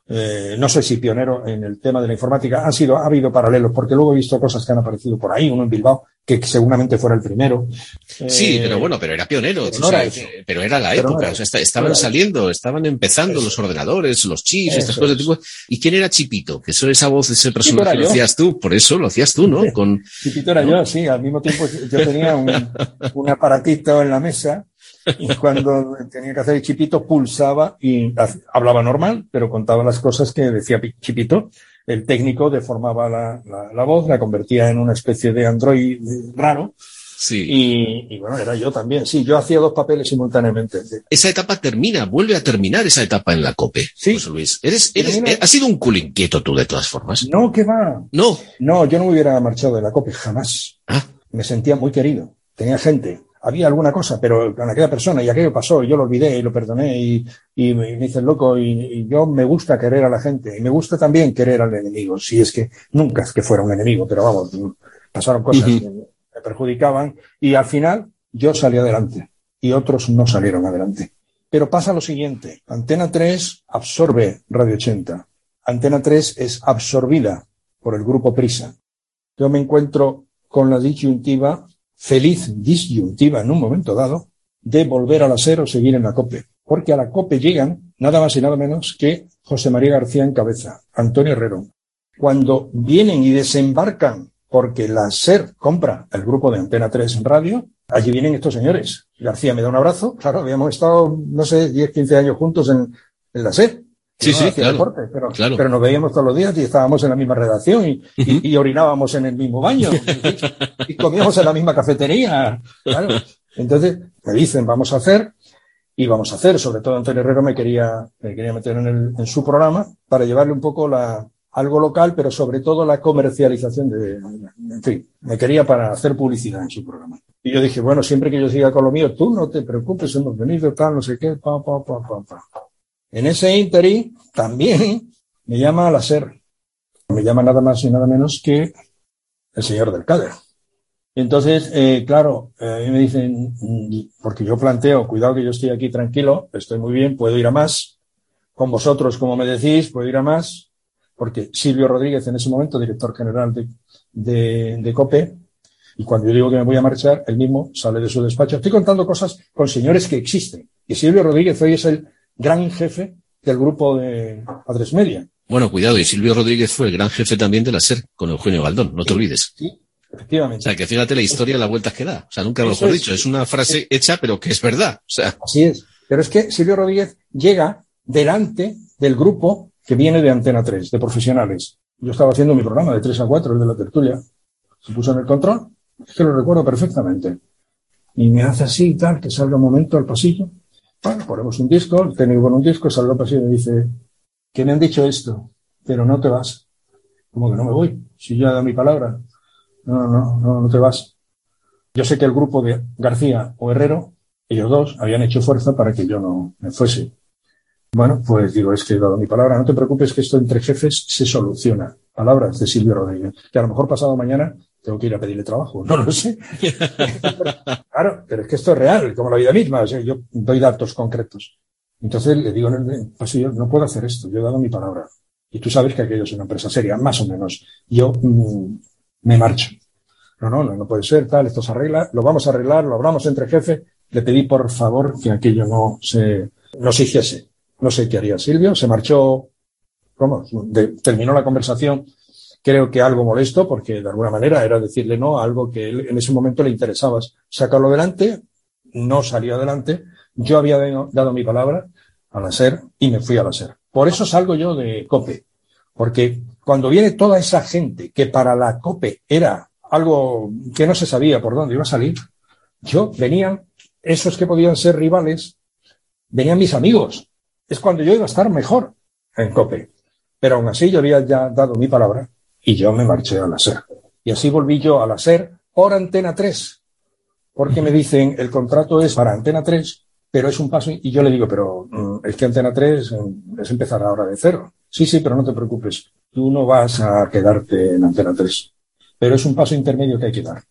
eh, no sé si pionero en el tema de la informática. Han sido, ha habido paralelos, porque luego he visto cosas que han aparecido por ahí, uno en Bilbao, que seguramente fuera el primero. Sí, eh, pero bueno, pero era pionero, pero, o no sea, era pero era la pero época, no o sea, está, estaban no saliendo, estaban empezando eso. los ordenadores, los chips, Eso estas cosas de es. tipo. ¿Y quién era Chipito? Que eso, esa voz, ese personaje lo yo. hacías tú, por eso lo hacías tú, ¿no? Con, Chipito era ¿no? yo, sí, al mismo tiempo yo tenía un, un aparatito en la mesa y cuando tenía que hacer el Chipito pulsaba y hablaba normal, pero contaba las cosas que decía Chipito. El técnico deformaba la, la, la voz, la convertía en una especie de android raro. Sí. Y, y bueno, era yo también. Sí, yo hacía dos papeles simultáneamente. Esa etapa termina, vuelve a terminar esa etapa en la COPE. Sí. José Luis. ¿Eres, eres, Termina... ¿Has sido un culo inquieto tú de todas formas? No, ¿qué va? No. No, yo no me hubiera marchado de la COPE, jamás. Ah. Me sentía muy querido. Tenía gente. Había alguna cosa, pero con aquella persona, y aquello pasó, y yo lo olvidé y lo perdoné, y, y me, me hice el loco, y, y yo me gusta querer a la gente, y me gusta también querer al enemigo, si es que nunca es que fuera un enemigo, pero vamos, pasaron cosas uh-huh. que me perjudicaban, y al final yo salí adelante, y otros no salieron adelante. Pero pasa lo siguiente, Antena tres absorbe Radio ochenta, Antena tres es absorbida por el grupo Prisa. Yo me encuentro con la disyuntiva feliz disyuntiva en un momento dado de volver a la SER o seguir en la COPE, porque a la COPE llegan nada más y nada menos que José María García en cabeza, Antonio Herrero. Cuando vienen y desembarcan porque la SER compra el grupo de Antena tres en radio, allí vienen estos señores. García me da un abrazo, claro, habíamos estado, no sé, diez, quince años juntos en, en la SER. Sí, no sí, claro, deporte, pero, claro. pero nos veíamos todos los días y estábamos en la misma redacción y, uh-huh. y, y orinábamos en el mismo baño y, y comíamos en la misma cafetería. Claro. Entonces me dicen, vamos a hacer, y vamos a hacer, sobre todo Antonio Herrero me quería, me quería meter en, el, en su programa para llevarle un poco la, algo local, pero sobre todo la comercialización de, en fin, me quería para hacer publicidad en su programa. Y yo dije, bueno, siempre que yo siga con lo mío, tú no te preocupes, hemos venido, tal, no sé qué, pa, pa, pa, pa, pa. En ese ínterin también me llama a la SER. Me llama nada más y nada menos que el señor del Cáder. Y entonces, eh, claro, eh, me dicen, porque yo planteo, cuidado que yo estoy aquí tranquilo, estoy muy bien, puedo ir a más. Con vosotros, como me decís, puedo ir a más. Porque Silvio Rodríguez, en ese momento, director general de, de, de COPE, y cuando yo digo que me voy a marchar, él mismo sale de su despacho. Estoy contando cosas con señores que existen. Y Silvio Rodríguez hoy es el gran jefe del grupo de A tres Media. Bueno, cuidado, y Silvio Rodríguez fue el gran jefe también de la SER, con Eugenio Galdón, no te sí, olvides. Sí, efectivamente. O sea, que fíjate la historia de las vueltas que da. O sea, nunca lo mejor dicho, es una frase hecha, pero que es verdad. O sea. Así es. Pero es que Silvio Rodríguez llega delante del grupo que viene de Antena tres, de profesionales. Yo estaba haciendo mi programa de tres a cuatro, el de la tertulia. Se puso en el control, es que lo recuerdo perfectamente. Y me hace así y tal, que salga un momento al pasillo. Bueno, ponemos un disco, el técnico con un disco, sale al pasillo y me dice, que me han dicho esto, pero no te vas. ¿Cómo que no me voy? Si yo he dado mi palabra. No, no, no, no te vas. Yo sé que el grupo de García o Herrero, ellos dos, habían hecho fuerza para que yo no me fuese. Bueno, pues digo, es que he dado mi palabra. No te preocupes que esto entre jefes se soluciona. Palabras de Silvio Rodríguez. Que a lo mejor pasado mañana tengo que ir a pedirle trabajo. No lo sé. Claro, pero es que esto es real, como la vida misma. O sea, yo doy datos concretos. Entonces le digo en el pasillo, no puedo hacer esto. Yo he dado mi palabra. Y tú sabes que aquello es una empresa seria, más o menos. Yo mmm, me marcho. No, no, no, no puede ser, tal, esto se arregla. Lo vamos a arreglar, lo hablamos entre jefes. Le pedí, por favor, que aquello no se, no se hiciese. No sé qué haría Silvio, se marchó, ¿cómo? De, terminó la conversación, creo que algo molesto, porque de alguna manera era decirle no a algo que él, en ese momento le interesaba sacarlo adelante, no salió adelante, yo había dado mi palabra a la SER y me fui a la SER. Por eso salgo yo de COPE, porque cuando viene toda esa gente que para la COPE era algo que no se sabía por dónde iba a salir, yo venían, esos que podían ser rivales, venían mis amigos. Es cuando yo iba a estar mejor en COPE. Pero aún así yo había ya dado mi palabra y yo me marché a la SER. Y así volví yo a la SER por Antena tres. Porque me dicen, el contrato es para Antena tres, pero es un paso... Y yo le digo, pero mm, es que Antena tres es empezar ahora de cero. Sí, sí, pero no te preocupes. Tú no vas a quedarte en Antena tres. Pero es un paso intermedio que hay que dar.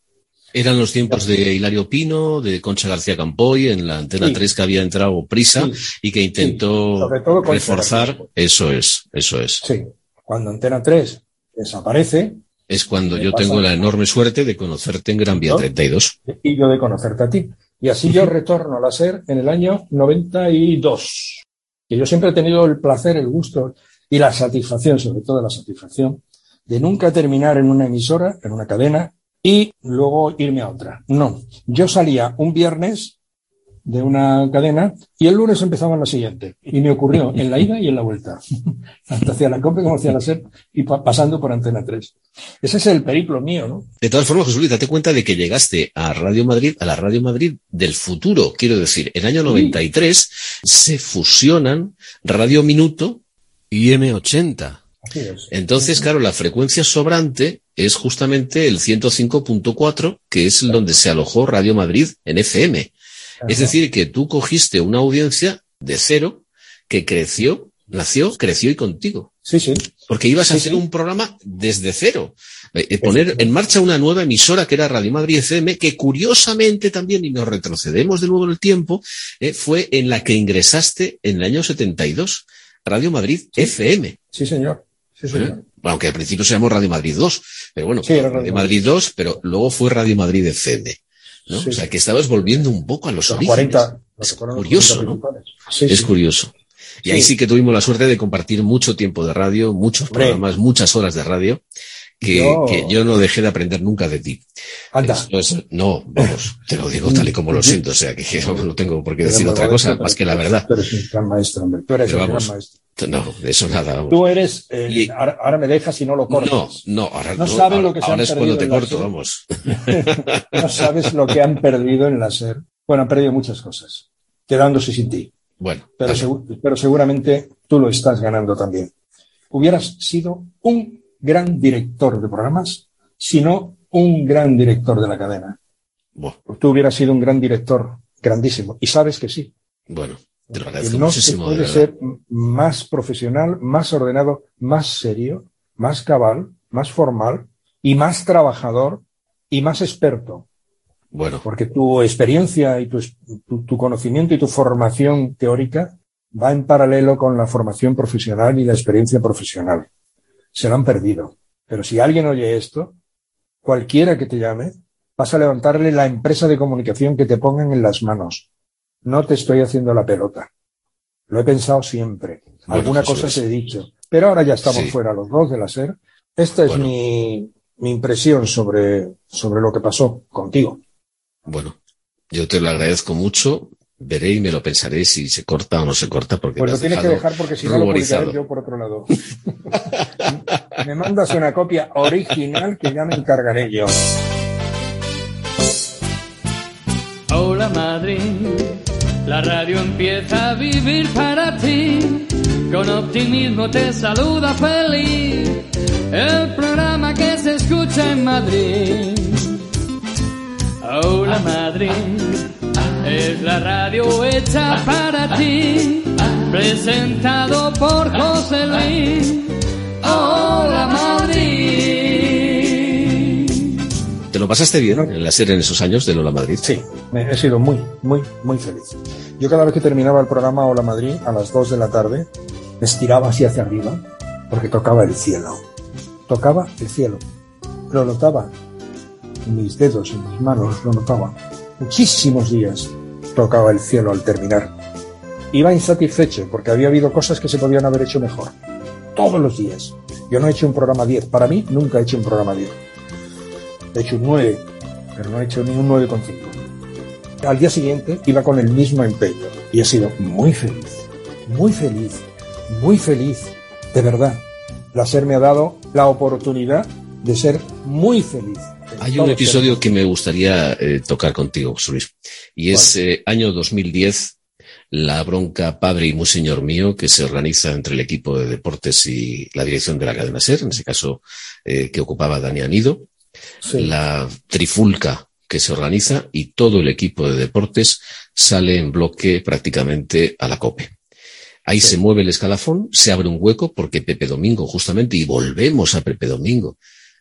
Eran los tiempos de Hilario Pino, de Concha García Campoy, en la Antena sí. tres que había entrado Prisa sí. y que intentó sí. reforzar. Eso es, eso es. Sí, cuando Antena tres desaparece. Es cuando yo tengo la enorme suerte de conocerte en Gran Vía treinta y dos. Y yo de conocerte a ti. Y así yo retorno a la SER en el año noventa y dos. Que yo siempre he tenido el placer, el gusto y la satisfacción, sobre todo la satisfacción, de nunca terminar en una emisora, en una cadena, y luego irme a otra. No, yo salía un viernes de una cadena y el lunes empezaba en la siguiente. Y me ocurrió en la ida y en la vuelta. Tanto hacia la COPE como hacia la SER y pa- pasando por Antena tres. Ese es el periplo mío, ¿no? De todas formas, José Luis, date cuenta de que llegaste a Radio Madrid, a la Radio Madrid del futuro. Quiero decir, en el año noventa y tres sí. se fusionan Radio Minuto y eme ochenta. Así es. Entonces, claro, la frecuencia sobrante es justamente el ciento cinco punto cuatro, que es claro. donde se alojó Radio Madrid en F M. Ajá. Es decir, que tú cogiste una audiencia de cero que creció, nació, creció y contigo. Sí, sí. Porque ibas sí, a hacer sí. un programa desde cero. Eh, poner en marcha una nueva emisora que era Radio Madrid F M, que curiosamente también, y nos retrocedemos de nuevo en el tiempo, eh, fue en la que ingresaste en el año setenta y dos. Radio Madrid sí. F M. Sí, señor. Sí, señor. ¿Eh? Aunque al principio se llamó Radio Madrid dos, pero bueno, sí, Radio, Radio Madrid dos, pero luego fue Radio Madrid F M. ¿No? Sí. O sea, que estabas volviendo un poco a los, los orígenes. cuarenta, es curioso, ¿no? Sí, es sí. curioso. Y sí. ahí sí que tuvimos la suerte de compartir mucho tiempo de radio, muchos Hombre. programas, muchas horas de radio, que yo... que yo no dejé de aprender nunca de ti. Anda. Eso es, no, vamos, te lo digo tal y como lo siento, o sea, que no tengo por qué decir pero otra cosa más que la verdad. Tú eres un gran maestro, hombre. Tú eres pero un vamos, gran maestro. No, de eso nada. Vamos. Tú eres, eh, y... ahora, ahora me dejas y no lo cortas. No, no, ahora no. Saben lo que se ahora han es cuando te corto, SER. Vamos. No sabes lo que han perdido en la SER. Bueno, han perdido muchas cosas, quedándose sin ti. Bueno. Pero, segu- pero seguramente tú lo estás ganando también. Hubieras sido un gran director de programas, sino un gran director de la cadena. Bueno. Tú hubieras sido un gran director, grandísimo. Y sabes que sí. Bueno. Te lo agradezco no muchísimo. Se puede ser más profesional, más ordenado, más serio, más cabal, más formal y más trabajador y más experto. Bueno. Porque tu experiencia y tu, tu, tu conocimiento y tu formación teórica va en paralelo con la formación profesional y la experiencia profesional. Se lo han perdido. Pero si alguien oye esto, cualquiera que te llame, vas a levantarle la empresa de comunicación que te pongan en las manos. No te estoy haciendo la pelota. Lo he pensado siempre. Bueno, Alguna cosa te he dicho. Pero ahora ya estamos sí. fuera los dos de la SER. Esta es bueno. mi, mi impresión sobre, sobre lo que pasó contigo. Bueno, yo te lo agradezco mucho. Veré y me lo pensaré si se corta o no se corta. Porque pues lo tienes que dejar porque si no lo publicaré yo por otro lado. Me mandas una copia original que ya me encargaré yo. Hola Madrid, la radio empieza a vivir para ti, con optimismo te saluda feliz, el programa que se escucha en Madrid. Hola Madrid, es la radio hecha para ti, presentado por José Luis. Hola Madrid. ¿Te lo pasaste bien en la SER en esos años de Hola Madrid? Sí, he sido muy, muy, muy feliz. Yo cada vez que terminaba el programa Hola Madrid, a las dos de la tarde, me estiraba así hacia arriba, porque tocaba el cielo. Tocaba el cielo. Lo notaba en mis dedos, en mis manos, lo notaba. Muchísimos días tocaba el cielo al terminar. Iba insatisfecho, porque había habido cosas que se podían haber hecho mejor. Todos los días. Yo no he hecho un programa diez. Para mí, nunca he hecho un programa diez. He hecho un nueve, pero no he hecho ni un nueve coma cinco. Al día siguiente iba con el mismo empeño y he sido muy feliz, muy feliz, muy feliz. De verdad, la SER me ha dado la oportunidad de ser muy feliz. Hay un episodio ser... que me gustaría eh, tocar contigo, José Luis, y es eh, año dos mil diez, la bronca padre y muy señor mío que se organiza entre el equipo de deportes y la dirección de la cadena SER, en ese caso eh, que ocupaba Dani Anido. Sí. La trifulca que se organiza y todo el equipo de deportes sale en bloque prácticamente a la COPE. Ahí sí. Se mueve el escalafón, se abre un hueco porque Pepe Domingo, justamente, y volvemos a Pepe Domingo,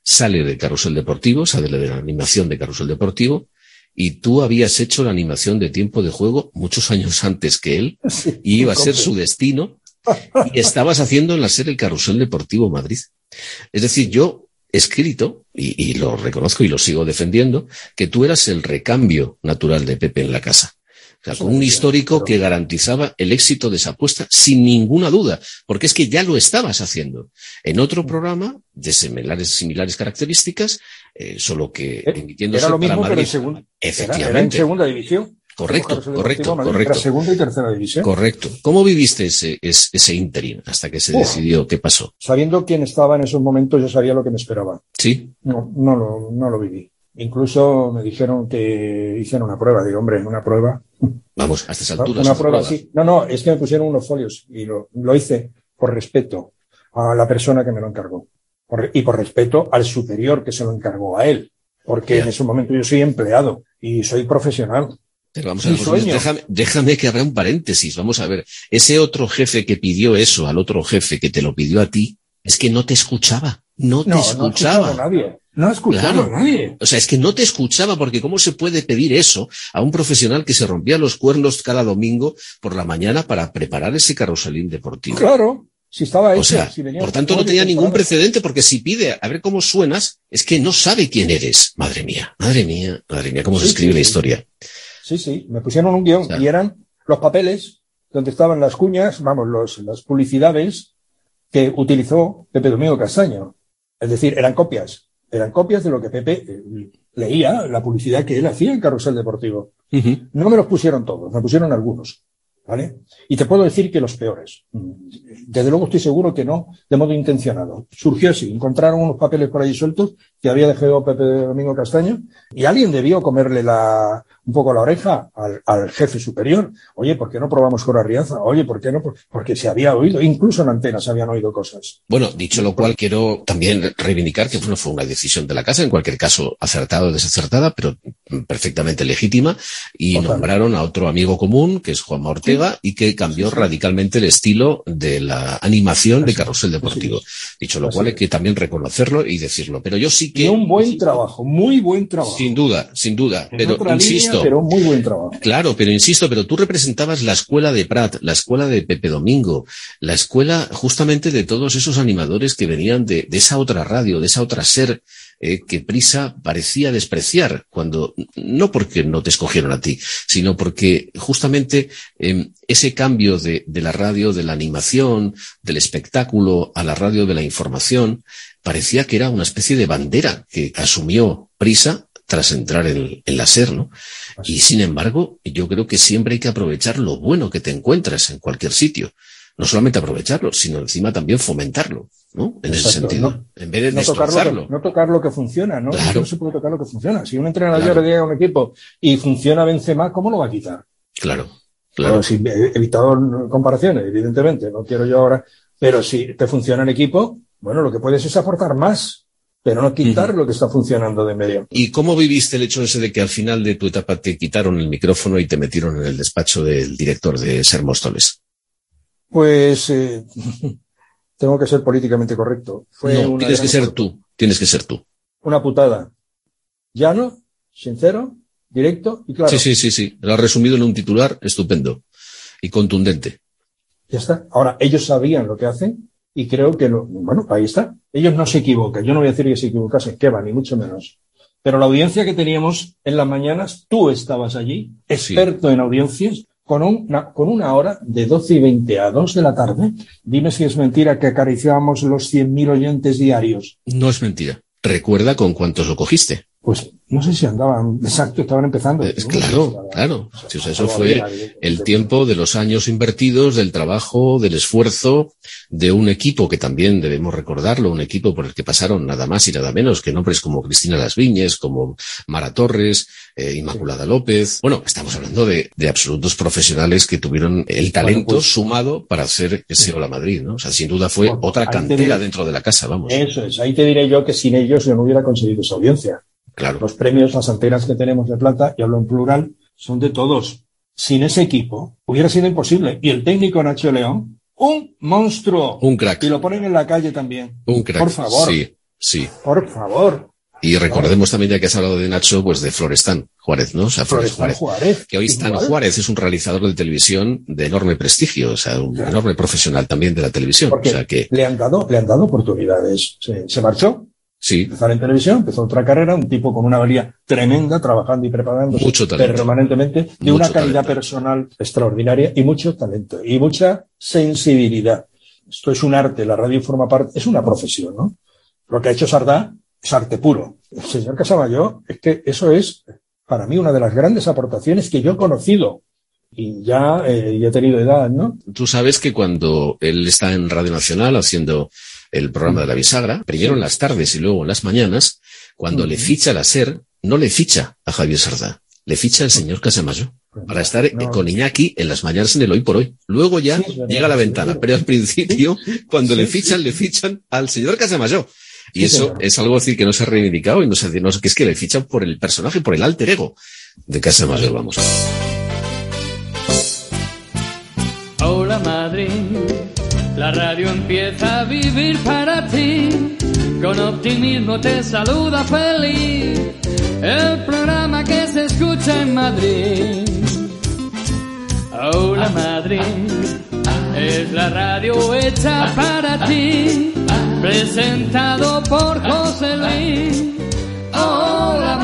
sale de Carrusel Deportivo, sale de la animación de Carrusel Deportivo, y tú habías hecho la animación de Tiempo de Juego muchos años antes que él, sí, y iba a ser su destino, y estabas haciendo en la serie el Carrusel Deportivo Madrid. Es decir, yo he escrito, y, y lo reconozco y lo sigo defendiendo, que tú eras el recambio natural de Pepe en la casa. O sea, con un histórico que garantizaba el éxito de esa apuesta sin ninguna duda, porque es que ya lo estabas haciendo en otro programa de similares, similares características, eh, solo que emitiéndose era lo mismo, para Madrid. Pero en segunda, Efectivamente. Era, era en segunda división. Correcto, correcto, correcto. Era segunda y tercera división. Correcto. ¿Cómo viviste ese, ese, ese interín hasta que se Uf, decidió qué pasó? Sabiendo quién estaba en esos momentos, yo sabía lo que me esperaba. ¿Sí? No, no lo, no lo viví. Incluso me dijeron que hicieron una prueba. Digo, hombre, una prueba. Vamos, a estas alturas. Una prueba, sí. No, no, es que me pusieron unos folios y lo, lo hice por respeto a la persona que me lo encargó. Por, y por respeto al superior que se lo encargó a él. Porque yeah. en ese momento yo soy empleado y soy profesional. Pero vamos a ver, José, déjame, déjame que abra un paréntesis. Vamos a ver. Ese otro jefe que pidió eso al otro jefe que te lo pidió a ti, es que no te escuchaba. No te no, escuchaba. No, a nadie. No ha escuchado claro. a nadie. O sea, es que no te escuchaba, porque ¿cómo se puede pedir eso a un profesional que se rompía los cuernos cada domingo por la mañana para preparar ese carruselín deportivo? Claro, si estaba hecho. O sea, si venía por tanto no tenía ningún precedente, porque si pide a ver cómo suenas, es que no sabe quién eres. Madre mía, madre mía, madre mía, cómo sí, se escribe sí, la historia. Sí, sí, me pusieron un guión, o sea, y eran los papeles donde estaban las cuñas, vamos, los, las publicidades que utilizó Pepe Domingo Castaño. Es decir, eran copias. Eran copias de lo que Pepe eh, leía, la publicidad que él hacía en Carrusel Deportivo. Uh-huh. No me los pusieron todos, me pusieron algunos, ¿vale? Y te puedo decir que los peores. Desde luego estoy seguro que no de modo intencionado. Surgió así, encontraron unos papeles por ahí sueltos que había dejado Pepe Domingo Castaño y alguien debió comerle la, un poco la oreja al, al jefe superior. Oye, ¿por qué no probamos con Arriaza? Oye, ¿por qué no? Porque se había oído, incluso en antena se habían oído cosas. Bueno, dicho lo cual, quiero también reivindicar que no fue una decisión de la casa, en cualquier caso acertada o desacertada, pero perfectamente legítima, y Total. nombraron a otro amigo común, que es Juanma Ortega, sí. y que cambió sí, sí. radicalmente el estilo de la animación de Carrusel Deportivo. Sí, sí. Dicho lo Así cual, es. hay que también reconocerlo y decirlo. Pero yo sí que... Y un buen trabajo, muy buen trabajo. Sin duda, sin duda. En pero otra insisto... Línea, pero muy buen trabajo. Claro, pero insisto, pero tú representabas la escuela de Prat, la escuela de Pepe Domingo, la escuela justamente de todos esos animadores que venían de, de esa otra radio, de esa otra SER, eh, que Prisa parecía despreciar, cuando no porque no te escogieron a ti, sino porque justamente eh, ese cambio de, de la radio, de la animación, del espectáculo a la radio de la información, parecía que era una especie de bandera que asumió Prisa tras entrar en, en la SER, ¿no? Y sin embargo, yo creo que siempre hay que aprovechar lo bueno que te encuentras en cualquier sitio. No solamente aprovecharlo, sino encima también fomentarlo, ¿no? En Exacto, ese sentido. No, en vez de no destrozarlo. Tocar no tocar lo que funciona, ¿no? Claro. No se puede tocar lo que funciona. Si un entrenador claro. le llega a un equipo y funciona Benzema, ¿cómo lo va a quitar? Claro, claro. Bueno, si he evitado comparaciones, evidentemente, no quiero yo ahora, pero si te funciona el equipo, bueno, lo que puedes es aportar más, pero no quitar uh-huh. lo que está funcionando de medio. ¿Y cómo viviste el hecho ese de que al final de tu etapa te quitaron el micrófono y te metieron en el despacho del director de SER Móstoles? Pues eh, tengo que ser políticamente correcto. Fue no, una tienes que ser tú, tienes que ser tú. Una putada. Llano, sincero, directo y claro. Sí, sí, sí, sí. Lo has resumido en un titular estupendo y contundente. Ya está. Ahora, ellos sabían lo que hacen y creo que, lo, bueno, ahí está. Ellos no se equivocan. Yo no voy a decir que se equivocasen, que va, ni mucho menos. Pero la audiencia que teníamos en las mañanas, tú estabas allí, experto sí. en audiencias, con una, con una hora de doce y veinte a dos de la tarde. Dime si es mentira que acariciábamos los cien mil oyentes diarios. No es mentira. Recuerda con cuántos lo cogiste. Pues no sé si andaban, exacto, estaban empezando. Eh, claro, estaba, claro. Sí, o sea, eso fue el tiempo de los años invertidos, del trabajo, del esfuerzo, de un equipo que también debemos recordarlo, un equipo por el que pasaron nada más y nada menos que nombres como Cristina Las Viñes, como Mara Torres, eh, Inmaculada sí. López. Bueno, estamos hablando de, de absolutos profesionales que tuvieron el talento bueno, pues, sumado para hacer ese Hola Madrid, ¿no? O sea, sin duda fue bueno, otra cantera diré, dentro de la casa, vamos. Eso es, ahí te diré yo que sin ellos yo no hubiera conseguido esa audiencia. Claro. Los premios, las antenas que tenemos de plata, y hablo en plural, son de todos. Sin ese equipo hubiera sido imposible. Y el técnico Nacho León, un monstruo. Un crack. Y lo ponen en la calle también. Un crack. Por favor. Sí. Sí. Por favor. Y recordemos también, ya que has hablado de Nacho, pues de Florestán Juárez, ¿no? O sea, Florestán Juárez, Juárez. Que hoy Stan Juárez es un realizador de televisión de enorme prestigio, o sea, un claro. enorme profesional también de la televisión. Porque o sea que le han dado, le han dado oportunidades. Se, se marchó. Sí. Empezar en televisión, empezó otra carrera, un tipo con una valía tremenda, trabajando y preparándose mucho talento. permanentemente, de mucho una calidad talento. personal extraordinaria y mucho talento y mucha sensibilidad. Esto es un arte, la radio forma parte, es una profesión, ¿no? Lo que ha hecho Sardá es arte puro. El señor Casamayor, es que eso es, para mí, una de las grandes aportaciones que yo he conocido. Y ya, eh, ya he tenido edad, ¿no? Tú sabes que cuando él está en Radio Nacional haciendo el programa de la bisagra, primero en las tardes y luego en las mañanas, cuando uh-huh. le ficha la SER, no le ficha a Javier Sardá, le ficha al señor Casamayor para estar no. con Iñaki en las mañanas en el Hoy por Hoy. Luego ya sí, llega a la ventana, sí, pero al principio, sí, cuando sí, le fichan, sí. le fichan al señor Casamayor. Y sí, eso señor. Es algo así que no se ha reivindicado y no se no, que es que le fichan por el personaje, por el alter ego de Casamayor, vamos. Hola Madrid, la radio empieza a vivir para ti. Con optimismo te saluda feliz. El programa que se escucha en Madrid. Hola Madrid, es la radio hecha para ti. Presentado por José Luis. Hola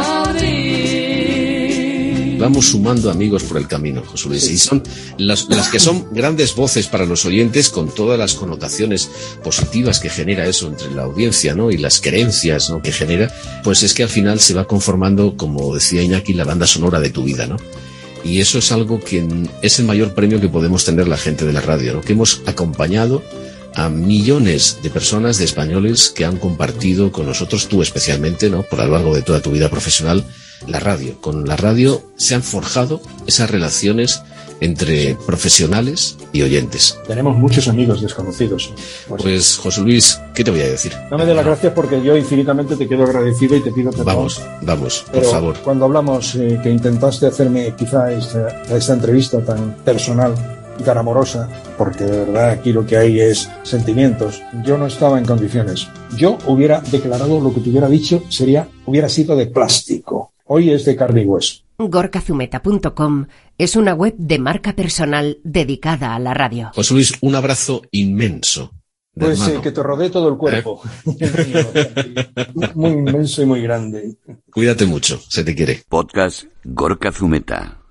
Madrid. Vamos sumando amigos por el camino, José Luis, y son las, las que son grandes voces para los oyentes, con todas las connotaciones positivas que genera eso entre la audiencia, ¿no? Y las creencias, ¿no? que genera, pues es que al final se va conformando, como decía Iñaki, la banda sonora de tu vida, ¿no? Y eso es algo que es el mayor premio que podemos tener la gente de la radio, ¿no? Que hemos acompañado a millones de personas, de españoles, que han compartido con nosotros, tú especialmente, ¿no? Por a lo largo de toda tu vida profesional, la radio. Con la radio se han forjado esas relaciones entre profesionales y oyentes. Tenemos muchos amigos desconocidos. Pues, pues José Luis, ¿qué te voy a decir? No me dé las gracias porque yo infinitamente te quedo agradecido y te pido perdón. Vamos, vamos, Pero por favor. Cuando hablamos eh, que intentaste hacerme quizá esta, esta entrevista tan personal y tan amorosa, porque de verdad aquí lo que hay es sentimientos, yo no estaba en condiciones. Yo hubiera declarado lo que te hubiera dicho, sería, hubiera sido de plástico. Hoy es de carne y hueso. Gorka Zumeta punto com es una web de marca personal dedicada a la radio. José Luis, un abrazo inmenso. Pues eh, que te rodee todo el cuerpo. ¿Eh? Muy inmenso y muy grande. Cuídate mucho, se te quiere. Podcast Gorka Zumeta.